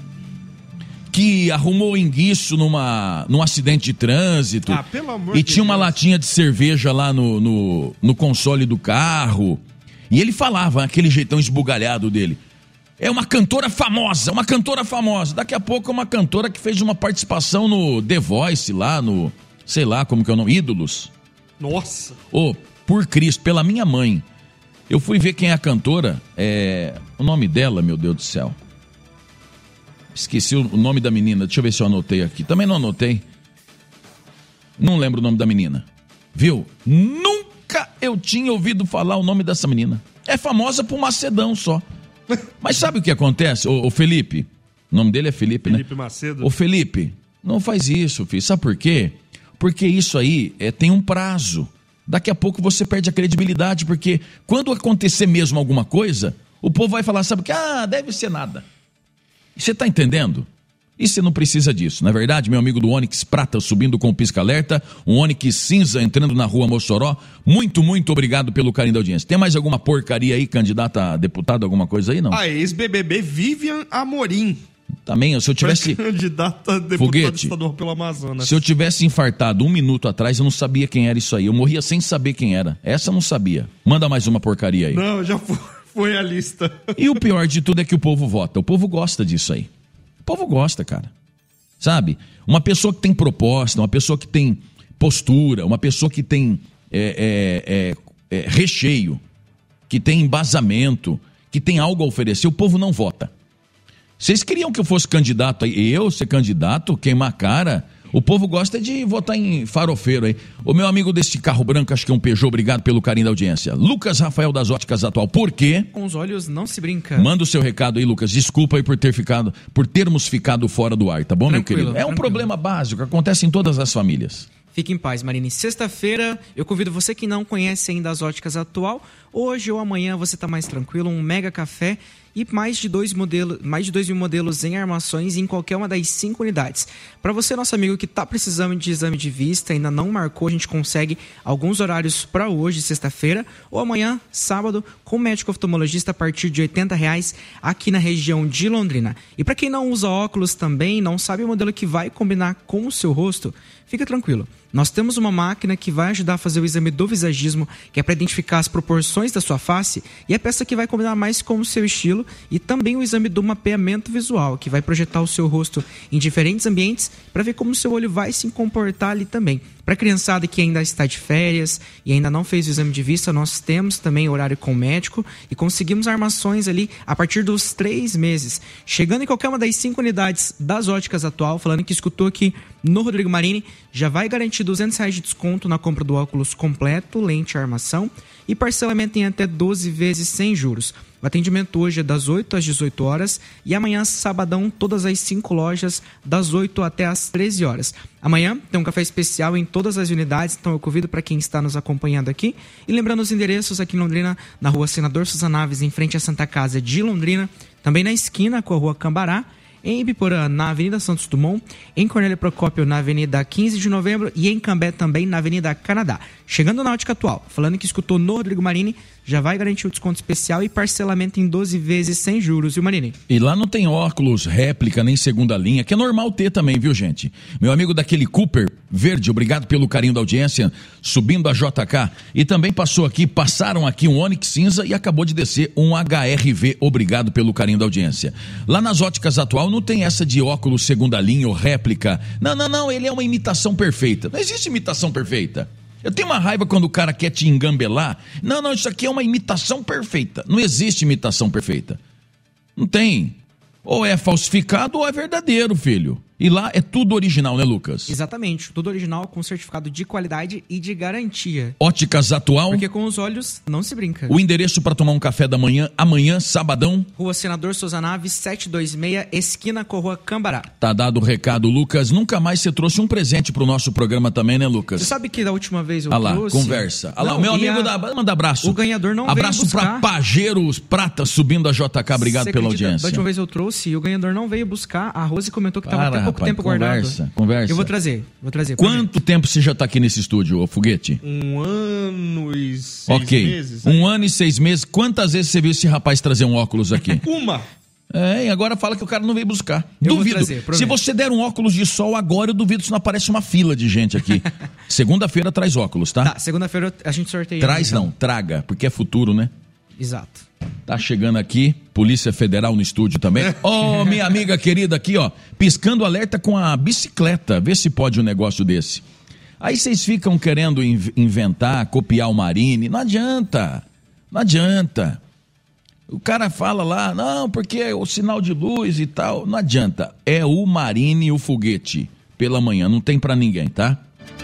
que arrumou enguiço num acidente de trânsito. Ah, pelo amor e de tinha uma Deus. latinha de cerveja lá no console do carro. E ele falava, aquele jeitão esbugalhado dele. É uma cantora famosa, uma cantora famosa. Daqui a pouco é uma cantora que fez uma participação no The Voice lá, no, sei lá como que é o nome, Ídolos. Nossa. Ô, por Cristo, pela minha mãe. Eu fui ver quem é a cantora, o nome dela, meu Deus do céu. Esqueci o nome da menina, deixa eu ver se eu anotei aqui. Também não anotei. Não lembro o nome da menina. Viu? Nunca eu tinha ouvido falar o nome dessa menina. É famosa por Macedão só. Mas sabe o que acontece? Ô Felipe, o nome dele é Felipe, né? Felipe Macedo. Ô Felipe, não faz isso, filho. Sabe por quê? Porque isso aí tem um prazo. Daqui a pouco você perde a credibilidade, porque quando acontecer mesmo alguma coisa, o povo vai falar, sabe o que? Ah, deve ser nada. Você tá entendendo? E você não precisa disso, não é verdade? Meu amigo do Onix Prata subindo com o pisca-alerta, um Onix cinza entrando na rua Mossoró. Muito, muito obrigado pelo carinho da audiência. Tem mais alguma porcaria aí, candidata a deputado, alguma coisa aí, não? A ex-BBB Vivian Amorim. Também, se eu tivesse... Candidata a deputada Foguete, estadual pelo Amazonas. se eu tivesse infartado 1 minuto atrás, eu não sabia quem era isso aí. Eu morria sem saber quem era. Essa eu não sabia. Manda mais uma porcaria aí. Não, já foi a lista. E o pior de tudo é que o povo vota. O povo gosta disso aí. O povo gosta, cara. Sabe? Uma pessoa que tem proposta, uma pessoa que tem postura, uma pessoa que tem recheio, que tem embasamento, que tem algo a oferecer, o povo não vota. Vocês queriam que eu fosse candidato aí? Eu ser candidato, queimar a cara? O povo gosta de votar em farofeiro aí. O meu amigo desse carro branco, acho que é um Peugeot, obrigado pelo carinho da audiência. Lucas Rafael das Óticas Atual, por quê? Com os olhos não se brinca. Manda o seu recado aí, Lucas. Desculpa aí por termos ficado fora do ar, tá bom, meu querido? É um problema básico, acontece em todas as famílias. Fique em paz, Marine. Sexta-feira, eu convido você que não conhece ainda as Óticas Atual. Hoje ou amanhã você tá mais tranquilo, um mega café e mais de 2 mil modelos em armações em qualquer uma das 5 unidades. Para você, nosso amigo que tá precisando de exame de vista, ainda não marcou, a gente consegue alguns horários para hoje, sexta-feira, ou amanhã, sábado, com médico oftalmologista a partir de R$80 aqui na região de Londrina. E para quem não usa óculos também, não sabe o modelo que vai combinar com o seu rosto, fica tranquilo. Nós temos uma máquina que vai ajudar a fazer o exame do visagismo, que é para identificar as proporções da sua face, e a peça que vai combinar mais com o seu estilo, e também o exame do mapeamento visual, que vai projetar o seu rosto em diferentes ambientes para ver como o seu olho vai se comportar ali também. Para a criançada que ainda está de férias e ainda não fez o exame de vista, nós temos também horário com o médico e conseguimos armações ali a partir dos 3 meses. Chegando em qualquer uma das 5 unidades das Óticas Atual, falando que escutou aqui no Rodrigo Marini, já vai garantir R$200 de desconto na compra do óculos completo, lente e armação e parcelamento em até 12 vezes sem juros. O atendimento hoje é das 8 às 18 horas e amanhã, sabadão, todas as 5 lojas, das 8 até às 13 horas. Amanhã tem um café especial em todas as unidades, então eu convido para quem está nos acompanhando aqui. E lembrando os endereços aqui em Londrina, na rua Senador Sousa Naves, em frente à Santa Casa de Londrina, também na esquina com a rua Cambará, em Ibiporã, na Avenida Santos Dumont, em Cornélio Procópio, na Avenida 15 de Novembro e em Cambé também, na Avenida Canadá. Chegando na Ótica Atual, falando que escutou no Rodrigo Marini, já vai garantir o desconto especial e parcelamento em 12 vezes sem juros, viu, Marini? E lá não tem óculos, réplica, nem segunda linha, que é normal ter também, viu, gente? Meu amigo daquele Cooper verde, obrigado pelo carinho da audiência, subindo a JK. E também passaram aqui um Onix cinza e acabou de descer um HRV, obrigado pelo carinho da audiência. Lá nas Óticas Atual não tem essa de óculos segunda linha ou réplica. Não, ele é uma imitação perfeita. Não existe imitação perfeita. Eu tenho uma raiva quando o cara quer te engambelar. Não, isso aqui é uma imitação perfeita. Não existe imitação perfeita. Não tem. Ou é falsificado ou é verdadeiro, filho. E lá é tudo original, né, Lucas? Exatamente, tudo original com certificado de qualidade e de garantia. Óticas Atual. Porque com os olhos não se brinca. O endereço para tomar um café da manhã, amanhã, sabadão. Rua Senador Souza Naves, 726, esquina com Rua Cambará. Tá dado o recado, Lucas. Nunca mais você trouxe um presente pro nosso programa também, né, Lucas? Você sabe que da última vez eu lá, trouxe... conversa. Olha lá, o meu amigo manda abraço. O ganhador não veio buscar. Abraço pra Pajeiros Prata subindo a JK. Obrigado pela audiência. Da última vez eu trouxe e o ganhador não veio buscar. A Rose comentou que estava até pouco tempo guardado. Conversa. Eu vou trazer. Quanto tempo você já tá aqui nesse estúdio, ô Foguete? 1 ano e 6 meses. 1 ano e 6 meses. Quantas vezes você viu esse rapaz trazer um óculos aqui? Uma. E agora fala que o cara não veio buscar. Eu duvido. Vou trazer, se você der um óculos de sol agora, eu duvido se não aparece uma fila de gente aqui. Segunda-feira traz óculos, tá? Tá, segunda-feira a gente sorteia. Traz não, traga, porque é futuro, né? Exato. Tá chegando aqui, Polícia Federal no estúdio também. Minha amiga querida aqui, piscando alerta com a bicicleta. Vê se pode um negócio desse. Aí vocês ficam querendo inventar, copiar o Marini. Não adianta. O cara fala lá, não, porque é o sinal de luz e tal. Não adianta. É o Marini e o Foguete pela manhã. Não tem pra ninguém, tá?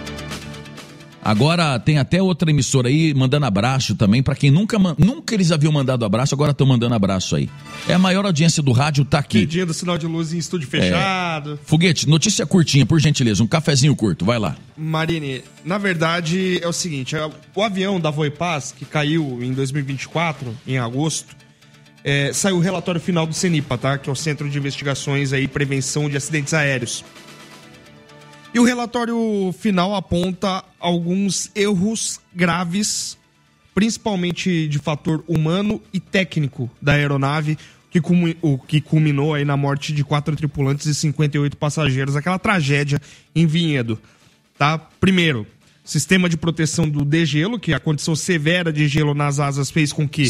Agora tem até outra emissora aí mandando abraço também, pra quem nunca eles haviam mandado abraço, agora estão mandando abraço aí. É a maior audiência do rádio, tá aqui. Dia do sinal de luz em estúdio fechado. Foguete, notícia curtinha, por gentileza, um cafezinho curto, vai lá. Marini, na verdade é o seguinte, o avião da Voipaz, que caiu em 2024, em agosto, saiu o relatório final do CENIPA, tá? Que é o Centro de Investigações e Prevenção de Acidentes Aéreos. E o relatório final aponta alguns erros graves, principalmente de fator humano e técnico da aeronave, o que culminou aí na morte de 4 tripulantes e 58 passageiros, aquela tragédia em Vinhedo. Tá? Primeiro, sistema de proteção do degelo, que a condição severa de gelo nas asas fez com que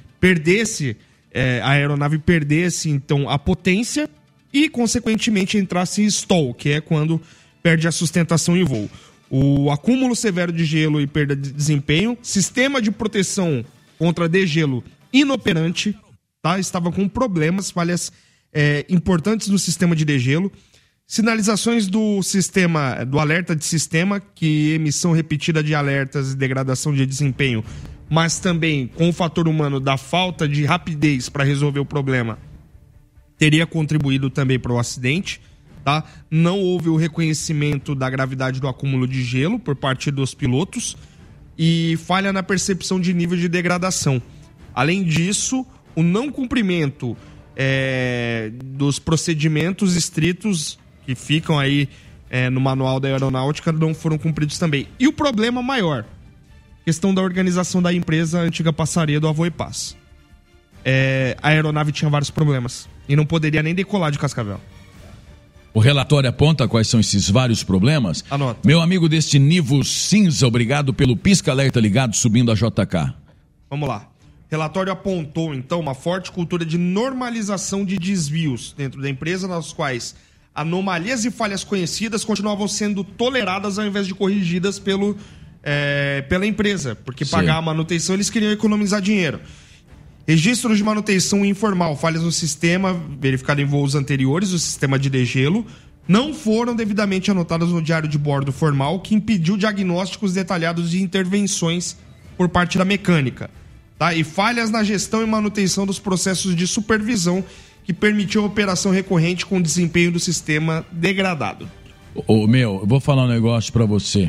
a aeronave perdesse então a potência e, consequentemente, entrasse em stall, que é quando perde a sustentação em voo. O acúmulo severo de gelo e perda de desempenho, sistema de proteção contra degelo inoperante, tá? Estava com problemas, falhas importantes no sistema de degelo, sinalizações do sistema, do alerta de sistema, que emissão repetida de alertas e degradação de desempenho, mas também com o fator humano da falta de rapidez para resolver o problema, teria contribuído também para o acidente. Tá? Não houve o reconhecimento da gravidade do acúmulo de gelo por parte dos pilotos e falha na percepção de nível de degradação. Além disso, o não cumprimento dos procedimentos estritos que ficam aí no manual da aeronáutica não foram cumpridos também. E o problema maior, questão da organização da empresa antiga parceria do Voipaz. A aeronave tinha vários problemas e não poderia nem decolar de Cascavel. O relatório aponta quais são esses vários problemas. Anota. Meu amigo deste Nivo Cinza, obrigado pelo pisca-alerta ligado subindo a JK. Vamos lá. O relatório apontou, então, uma forte cultura de normalização de desvios dentro da empresa, nas quais anomalias e falhas conhecidas continuavam sendo toleradas ao invés de corrigidas pela empresa, porque pagar a manutenção eles queriam economizar dinheiro. Registros de manutenção informal, falhas no sistema, verificado em voos anteriores, o sistema de degelo, não foram devidamente anotadas no diário de bordo formal, que impediu diagnósticos detalhados de intervenções por parte da mecânica. Tá? E falhas na gestão e manutenção dos processos de supervisão, que permitiu a operação recorrente com o desempenho do sistema degradado. Eu vou falar um negócio pra você.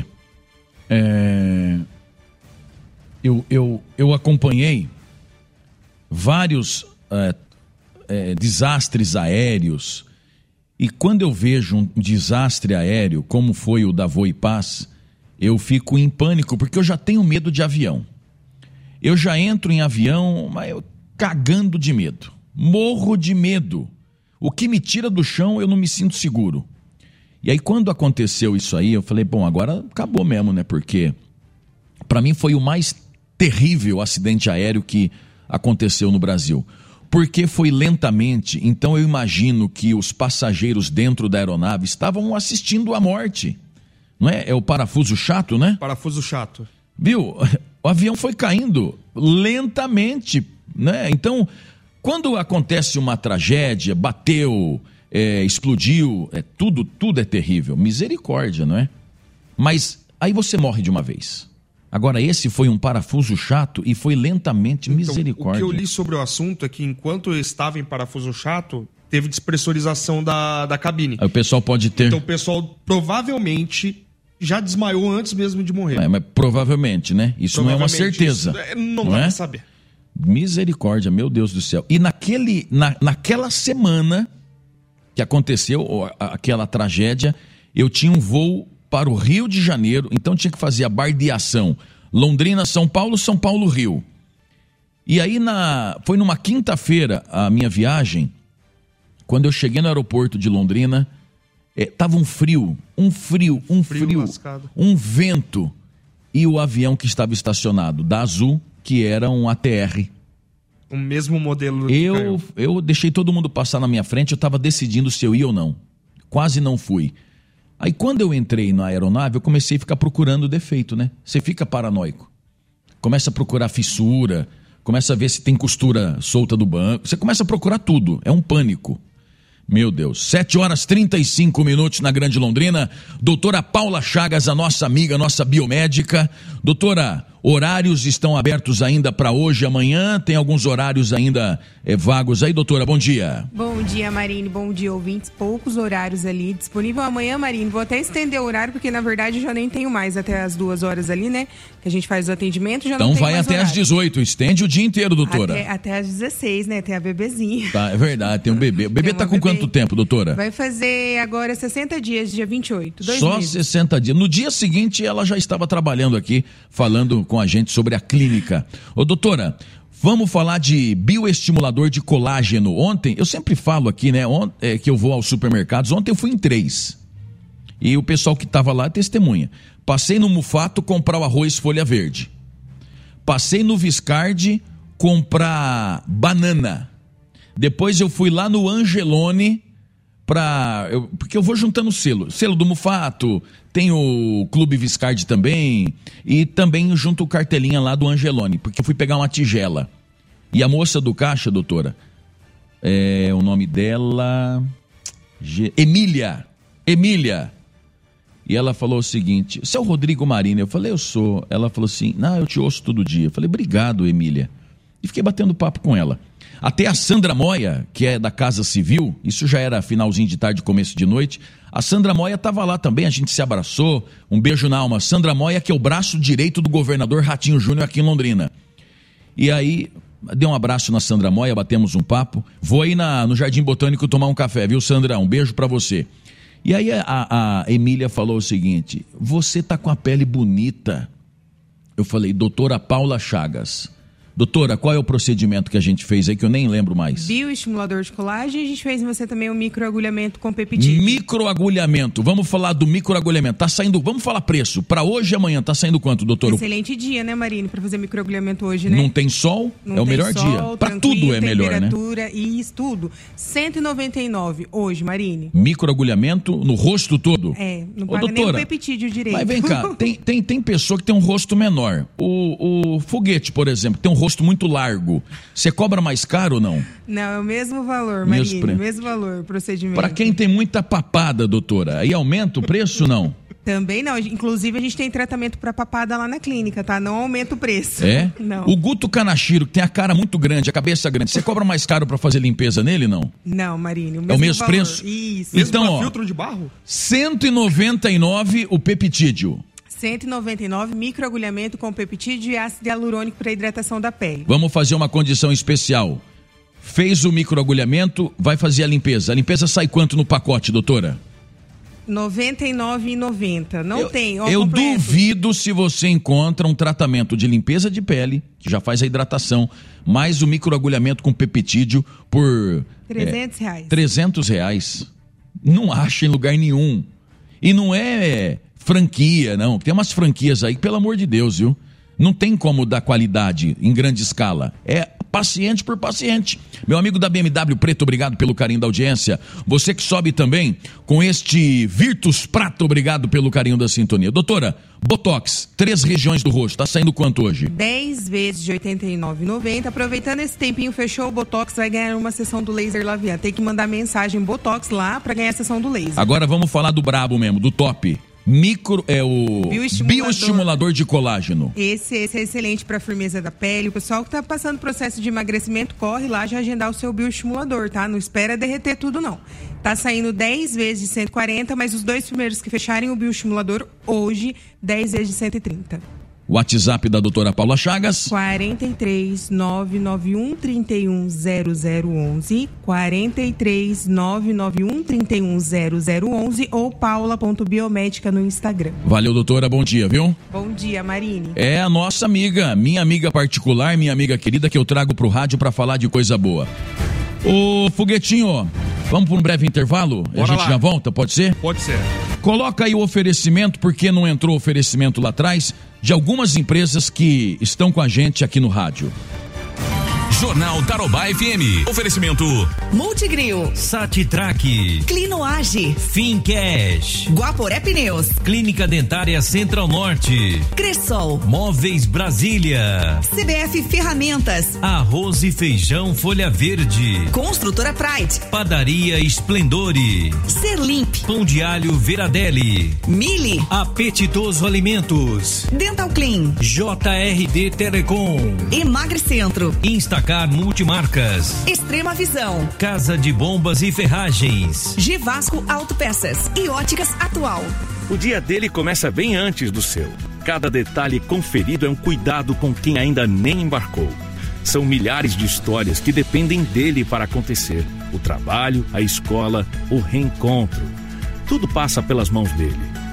Eu acompanhei vários desastres aéreos E quando eu vejo um desastre aéreo, como foi o da Voe Paz, eu fico em pânico, porque eu já tenho medo de avião. Eu já entro em avião, mas eu cagando de medo. Morro de medo. O que me tira do chão, eu não me sinto seguro. E aí, quando aconteceu isso aí, eu falei, bom, agora acabou mesmo, né? Porque, para mim, foi o mais terrível acidente aéreo que aconteceu no Brasil. Porque foi lentamente, então eu imagino que os passageiros dentro da aeronave estavam assistindo à morte. Não é? É o parafuso chato, né? Parafuso chato. Viu? O avião foi caindo lentamente, né? Então, quando acontece uma tragédia, bateu, explodiu, tudo é terrível. Misericórdia, não é? Mas aí você morre de uma vez. Agora, esse foi um parafuso chato e foi lentamente, misericórdia. O que eu li sobre o assunto é que enquanto eu estava em parafuso chato, teve despressurização da cabine. Aí o pessoal pode ter... Então o pessoal provavelmente já desmaiou antes mesmo de morrer. Mas provavelmente, né? Isso não é uma certeza. Não dá pra saber. Misericórdia, meu Deus do céu. E naquela semana que aconteceu aquela tragédia, eu tinha um voo para o Rio de Janeiro, então tinha que fazer a bardeação Londrina, São Paulo, São Paulo, Rio. E aí foi numa quinta-feira a minha viagem, quando eu cheguei no aeroporto de Londrina, tava um frio, lascado. um vento, e o avião que estava estacionado da Azul, que era um ATR. O mesmo modelo. Eu deixei todo mundo passar na minha frente, eu estava decidindo se eu ia ou não. Quase não fui. Aí quando eu entrei na aeronave, eu comecei a ficar procurando defeito, né? Você fica paranoico. Começa a procurar fissura, começa a ver se tem costura solta do banco. Você começa a procurar tudo, é um pânico. Meu Deus, 7h35 na Grande Londrina. Doutora Paula Chagas, a nossa amiga, nossa biomédica. Doutora, horários estão abertos ainda para hoje e amanhã? Tem alguns horários ainda vagos aí, doutora? Bom dia. Bom dia, Marine. Bom dia, ouvintes. Poucos horários ali disponível amanhã, Marine. Vou até estender o horário, porque na verdade eu já nem tenho mais até as 2 horas ali, né? Que a gente faz o atendimento. Já então não tem vai mais até horário. às 18, estende o dia inteiro, doutora. Até às 16, né? Tem a bebezinha. Tá, é verdade, tem um bebê. O bebê tá com quanto tempo, doutora? Vai fazer agora 60 dias, dia 28. Só meses. 60 dias. No dia seguinte, ela já estava trabalhando aqui, falando com a gente sobre a clínica. Ô, doutora, vamos falar de bioestimulador de colágeno. Ontem, eu sempre falo aqui, né, que eu vou aos supermercados. Ontem eu fui em 3. E o pessoal que estava lá é testemunha. Passei no Mufato comprar o arroz folha verde. Passei no Viscardi comprar banana. Depois eu fui lá no Angelone porque eu vou juntando selo do Mufato, tem o Clube Viscardi também, e também junto o cartelinha lá do Angelone, porque eu fui pegar uma tigela. E a moça do caixa, doutora, o nome dela... Emília. E ela falou o seguinte: você é o Rodrigo Marini? Eu falei, eu sou. Ela falou assim, não, eu te ouço todo dia. Eu falei, obrigado, Emília. E fiquei batendo papo com ela. Até a Sandra Moia, que é da Casa Civil, isso já era finalzinho de tarde, começo de noite, a Sandra Moia estava lá também, a gente se abraçou, um beijo na alma. Sandra Moia, que é o braço direito do governador Ratinho Júnior aqui em Londrina. E aí, dei um abraço na Sandra Moia, batemos um papo. Vou aí no Jardim Botânico tomar um café, viu, Sandra? Um beijo pra você. E aí a Emília falou o seguinte: você tá com a pele bonita. Eu falei, doutora Paula Chagas. Doutora, qual é o procedimento que a gente fez aí que eu nem lembro mais? Bioestimulador de colágeno, a gente fez em você também um microagulhamento com peptídeo. Microagulhamento, vamos falar do microagulhamento. Tá saindo, vamos falar preço. Para hoje e amanhã, tá saindo quanto, doutor? Excelente dia, né, Marine, para fazer microagulhamento hoje, né? Não tem sol? Não é o tem melhor sol, dia. Para tudo é melhor, né? Temperatura e estudo. 199 hoje, Marine. Microagulhamento no rosto todo? Não paga nem o peptídeo direito. Mas vem cá, tem pessoa que tem um rosto menor. O foguete, por exemplo, tem um rosto muito largo. Você cobra mais caro ou não? Não, é o mesmo valor, Marine, mesmo valor, procedimento. Para quem tem muita papada, doutora, aí aumenta o preço ou não? Também não, inclusive a gente tem tratamento para papada lá na clínica, tá? Não aumenta o preço. É? Não. O Guto Kanashiro, que tem a cara muito grande, a cabeça grande, você cobra mais caro para fazer limpeza nele, não? Não, Marine, é o mesmo valor. Preço? Isso. Então, ó, filtro de barro? 199 o peptídeo. 199, microagulhamento com peptídeo e ácido hialurônico para hidratação da pele. Vamos fazer uma condição especial. fez o microagulhamento, vai fazer a limpeza. A limpeza sai quanto no pacote, doutora? R$ 99,90. Não tem. Eu duvido se você encontra um tratamento de limpeza de pele, que já faz a hidratação, mais o microagulhamento com peptídeo por... R$300. R$300. Não acha em lugar nenhum. E não é franquia, não. Tem umas franquias aí, pelo amor de Deus, viu? Não tem como dar qualidade em grande escala. É paciente por paciente. Meu amigo da BMW Preto, obrigado pelo carinho da audiência. Você que sobe também com este Virtus Prato, obrigado pelo carinho da sintonia. Doutora, Botox, 3 regiões do rosto, tá saindo quanto hoje? 10 vezes de R$ 89,90. Aproveitando esse tempinho, fechou o Botox, vai ganhar uma sessão do laser Lavian. Tem que mandar mensagem Botox lá pra ganhar a sessão do laser. Agora vamos falar do brabo mesmo, do top. Bioestimulador de colágeno. Esse é excelente para a firmeza da pele. O pessoal que está passando processo de emagrecimento, corre lá já agendar o seu bioestimulador, tá? Não espera derreter tudo, não. Tá saindo 10 vezes de 140, mas os 2 primeiros que fecharem o bioestimulador hoje, 10 vezes de 130. WhatsApp da doutora Paula Chagas. 43 991 31 0011, 43 991 31 0011 ou paula.biomédica no Instagram. Valeu, doutora, bom dia, viu? Bom dia, Marine. É a nossa amiga, minha amiga particular, minha amiga querida, que eu trago pro rádio pra falar de coisa boa. Ô, Foguetinho, vamos por um breve intervalo? Bora a gente lá. já volta, pode ser? Pode ser. Coloca aí o oferecimento, porque não entrou o oferecimento lá atrás, de algumas empresas que estão com a gente aqui no rádio. Jornal Tarobá FM. Oferecimento Multigril, Satitrack, Clinoage, Fincash, Guaporé Pneus, Clínica Dentária Central Norte, Cressol, Móveis Brasília, CBF Ferramentas, Arroz e Feijão Folha Verde, Construtora Pride, Padaria Esplendore, Serlimp, Pão de Alho Veradelli, Mili, Apetitoso Alimentos, Dental Clean, JRD Telecom, Emagrecentro, Instacar Multimarcas, Extrema Visão, Casa de Bombas e Ferragens, Givasco Autopeças e Óticas Atual. O dia dele começa bem antes do seu. Cada detalhe conferido é um cuidado com quem ainda nem embarcou. São milhares de histórias que dependem dele para acontecer. O trabalho, a escola, o reencontro. Tudo passa pelas mãos dele.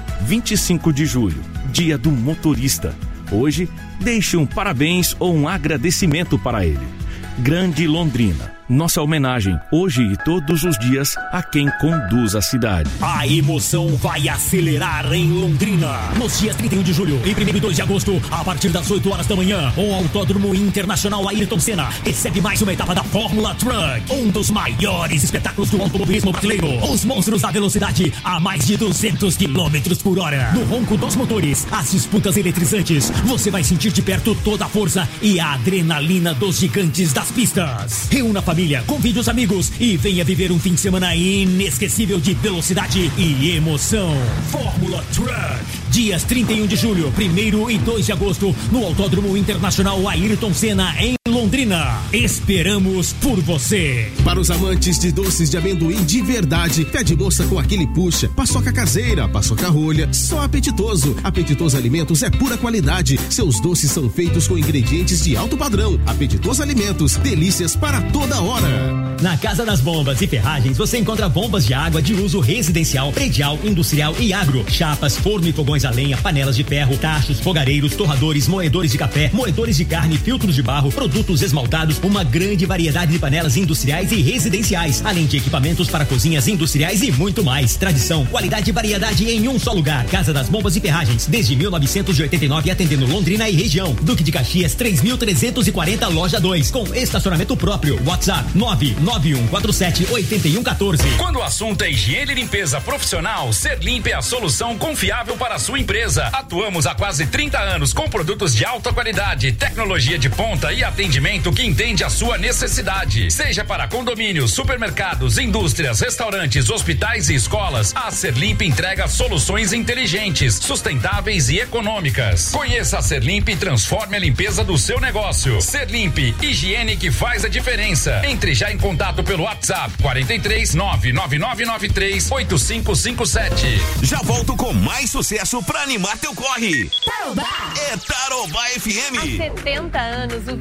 25 de julho, Dia do Motorista. Hoje, deixe um parabéns ou um agradecimento para ele. Grande Londrina. Nossa homenagem, hoje e todos os dias, a quem conduz a cidade. A emoção vai acelerar em Londrina. Nos dias 31 de julho e 1º e 2 de agosto, a partir das 8 horas da manhã, o Autódromo Internacional Ayrton Senna recebe mais uma etapa da Fórmula Truck, um dos maiores espetáculos do automobilismo brasileiro. Os monstros da velocidade a mais de 200 km por hora. No ronco dos motores, as disputas eletrizantes, você vai sentir de perto toda a força e a adrenalina dos gigantes das pistas. Reúna a família, convide os amigos e venha viver um fim de semana inesquecível de velocidade e emoção. Fórmula Truck. Dias 31 de julho, 1º e 2 de agosto, no Autódromo Internacional Ayrton Senna, em Londrina. Esperamos por você. Para os amantes de doces de amendoim de verdade, pé de moça com aquele puxa, paçoca caseira, paçoca rolha, só Apetitoso. Apetitoso Alimentos é pura qualidade. Seus doces são feitos com ingredientes de alto padrão. Apetitoso Alimentos, delícias para toda hora. Na Casa das Bombas e Ferragens, você encontra bombas de água de uso residencial, predial, industrial e agro. Chapas, forno e fogões a lenha, panelas de ferro, tachos, fogareiros, torradores, moedores de café, moedores de carne, filtros de barro, produtos esmaltados, uma grande variedade de panelas industriais e residenciais, além de equipamentos para cozinhas industriais e muito mais. Tradição, qualidade e variedade em um só lugar. Casa das Bombas e Ferragens, desde 1989, atendendo Londrina e região. Duque de Caxias, 3.340, loja 2, com estacionamento próprio. WhatsApp 991478114. Quando o assunto é higiene e limpeza profissional, Serlimp é a solução confiável para a sua empresa. Atuamos há quase 30 anos com produtos de alta qualidade, tecnologia de ponta e atendimento que entende a sua necessidade. Seja para condomínios, supermercados, indústrias, restaurantes, hospitais e escolas, a Serlimp entrega soluções inteligentes, sustentáveis e econômicas. Conheça a Serlimp e transforme a limpeza do seu negócio. Serlimp, higiene que faz a diferença. Entre já em contato pelo WhatsApp 43 99993 8557. Já volto com mais sucesso pra animar teu corre. Tarobá. É Tarobá FM. Há 70 anos o Viscar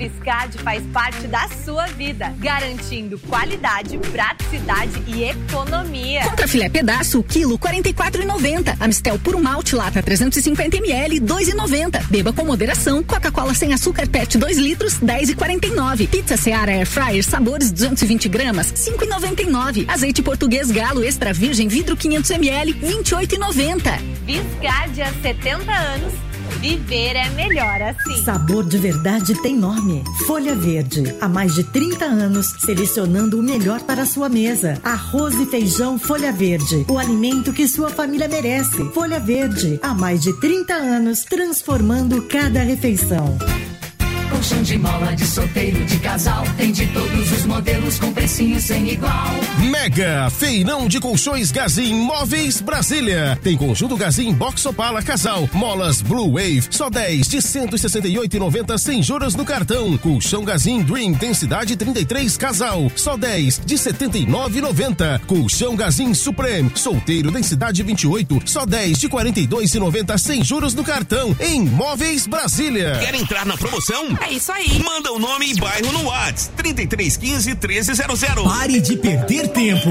qualidade faz parte da sua vida, garantindo qualidade, praticidade e economia. Contrafilé pedaço, quilo 44,90. Amistel puro malte lata 350 ml, 2,90. Beba com moderação. Coca-Cola sem açúcar PET 2 litros, 10,49. Pizza Seara Air Fryer sabores 220 gramas, 5,99. Azeite português Galo extra virgem vidro 500 ml, 28,90. Viscardi há 70 anos. Viver é melhor assim. Sabor de verdade tem nome. Folha Verde. Há mais de 30 anos, selecionando o melhor para a sua mesa. Arroz e feijão Folha Verde. O alimento que sua família merece. Folha Verde. Há mais de 30 anos, transformando cada refeição. Colchão de mola, de solteiro, de casal, tem de todos os modelos com precinho sem igual. Mega Feirão de Colchões Gazin Móveis Brasília. Tem conjunto Gazin Box Opala Casal, molas Blue Wave, só 10 de 168,90 sem juros no cartão. Colchão Gazin Dream densidade 33 Casal, só 10 de 79,90. Colchão Gazin Supreme solteiro densidade 28, só 10 de 42,90 sem juros no cartão. Em Móveis Brasília. Quer entrar na promoção? É isso aí. Manda o nome e bairro no WhatsApp 3315-1300. Pare de perder tempo.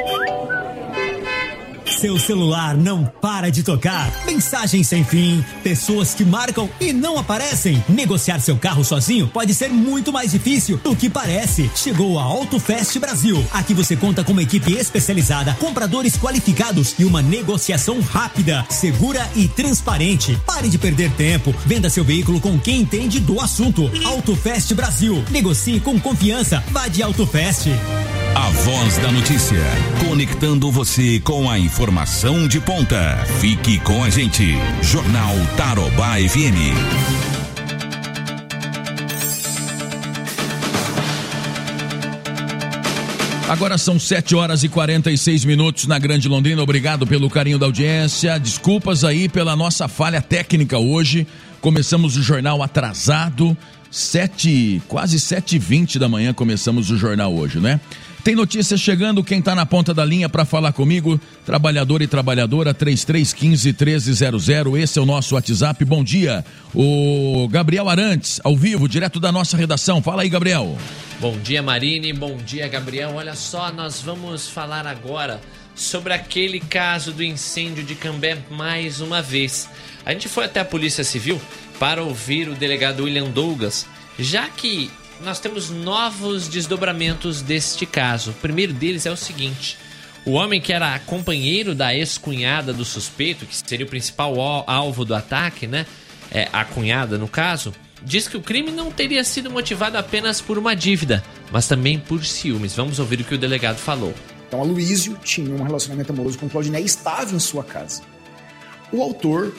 Seu celular não para de tocar. Mensagens sem fim, pessoas que marcam e não aparecem. Negociar seu carro sozinho pode ser muito mais difícil do que parece. Chegou a AutoFest Brasil. Aqui você conta com uma equipe especializada, compradores qualificados e uma negociação rápida, segura e transparente. Pare de perder tempo. Venda seu veículo com quem entende do assunto. AutoFest Brasil. Negocie com confiança. Vá de AutoFest. A Voz da Notícia, conectando você com a informação de ponta. Fique com a gente. Jornal Tarobá FM. Agora são 7h46 na Grande Londrina. Obrigado pelo carinho da audiência. Desculpas aí pela nossa falha técnica hoje. Começamos o jornal atrasado. Quase 7h20 da manhã começamos o jornal hoje, né? Tem notícias chegando, quem tá na ponta da linha para falar comigo, trabalhador e trabalhadora, 3315-1300, esse é o nosso WhatsApp. Bom dia, o Gabriel Arantes, ao vivo, direto da nossa redação. Fala aí, Gabriel. Bom dia, Marine, bom dia, Gabriel. Olha só, nós vamos falar agora sobre aquele caso do incêndio de Cambé mais uma vez. A gente foi até a Polícia Civil para ouvir o delegado William Douglas, já que nós temos novos desdobramentos deste caso. O primeiro deles é o seguinte: o homem que era companheiro da ex-cunhada do suspeito, que seria o principal alvo do ataque, né? A cunhada no caso, diz que o crime não teria sido motivado apenas por uma dívida, mas também por ciúmes. Vamos ouvir o que o delegado falou. Então, Aloysio tinha um relacionamento amoroso com Claudineia e estava em sua casa. O autor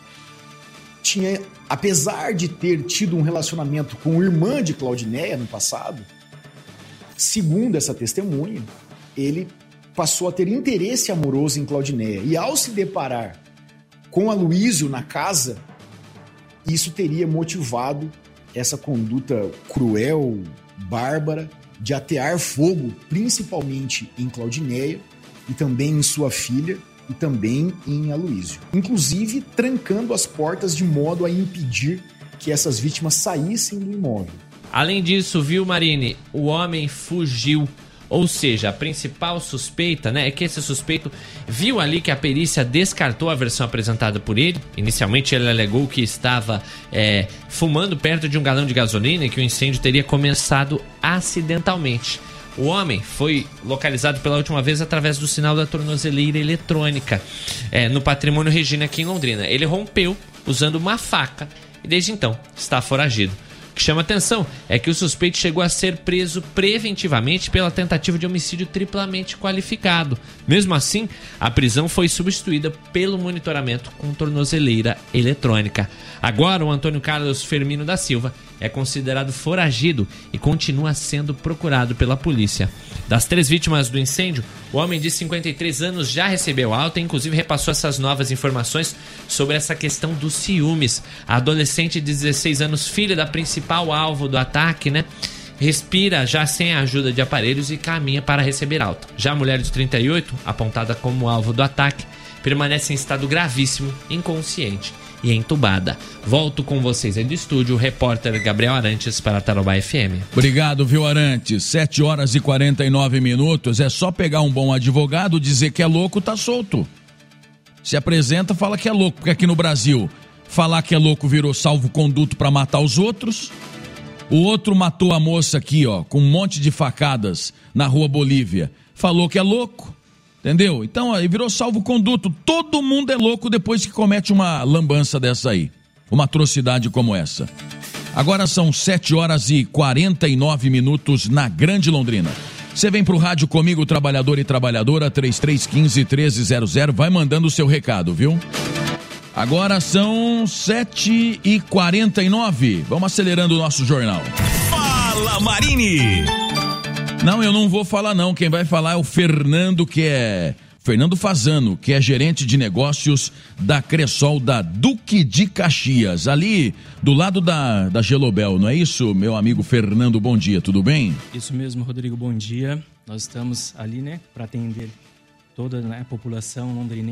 tinha, apesar de ter tido um relacionamento com a irmã de Claudineia no passado, segundo essa testemunha, ele passou a ter interesse amoroso em Claudineia. E ao se deparar com Aloysio na casa, isso teria motivado essa conduta cruel, bárbara, de atear fogo, principalmente em Claudineia e também em sua filha, e também em Aloysio, inclusive trancando as portas de modo a impedir que essas vítimas saíssem do imóvel. Além disso, viu, Marine, o homem fugiu. Ou seja, a principal suspeita, né, é que esse suspeito viu ali que a perícia descartou a versão apresentada por ele. Inicialmente ele alegou que estava fumando perto de um galão de gasolina e que o incêndio teria começado acidentalmente. O homem foi localizado pela última vez através do sinal da tornozeleira eletrônica no Patrimônio Regina, aqui em Londrina. Ele rompeu usando uma faca e desde então está foragido. O que chama atenção é que o suspeito chegou a ser preso preventivamente pela tentativa de homicídio triplamente qualificado. Mesmo assim, a prisão foi substituída pelo monitoramento com tornozeleira eletrônica. Agora, o Antônio Carlos Firmino da Silva é considerado foragido e continua sendo procurado pela polícia. Das 3 vítimas do incêndio, o homem de 53 anos já recebeu alta e inclusive repassou essas novas informações sobre essa questão dos ciúmes. A adolescente de 16 anos, filha da principal alvo do ataque, né, respira já sem a ajuda de aparelhos e caminha para receber alta. Já a mulher de 38, apontada como alvo do ataque, permanece em estado gravíssimo, inconsciente e entubada. Volto com vocês aí do estúdio, o repórter Gabriel Arantes para a Tarobá FM. Obrigado, viu, Arantes? 7 horas e 49 minutos. É só pegar um bom advogado, dizer que é louco, tá solto. Se apresenta, fala que é louco, porque aqui no Brasil, falar que é louco virou salvo-conduto para matar os outros. O outro matou a moça aqui, ó, com um monte de facadas na rua Bolívia. Falou que é louco, entendeu? Então, aí virou salvo-conduto. Todo mundo é louco depois que comete uma lambança dessa aí. Uma atrocidade como essa. Agora são 7 horas e 49 minutos na Grande Londrina. Você vem pro rádio comigo, trabalhador e trabalhadora, 3315-1300. Vai mandando o seu recado, viu? Agora são 7h49. Vamos acelerando o nosso jornal. Fala, Marini! Não, eu não vou falar não. Quem vai falar é o Fernando Fazano, que é gerente de negócios da Cressol, da Duque de Caxias, ali do lado da Gelobel, não é isso, meu amigo Fernando? Bom dia, tudo bem? Isso mesmo, Rodrigo, bom dia. Nós estamos ali, né, para atender toda a população londrinense.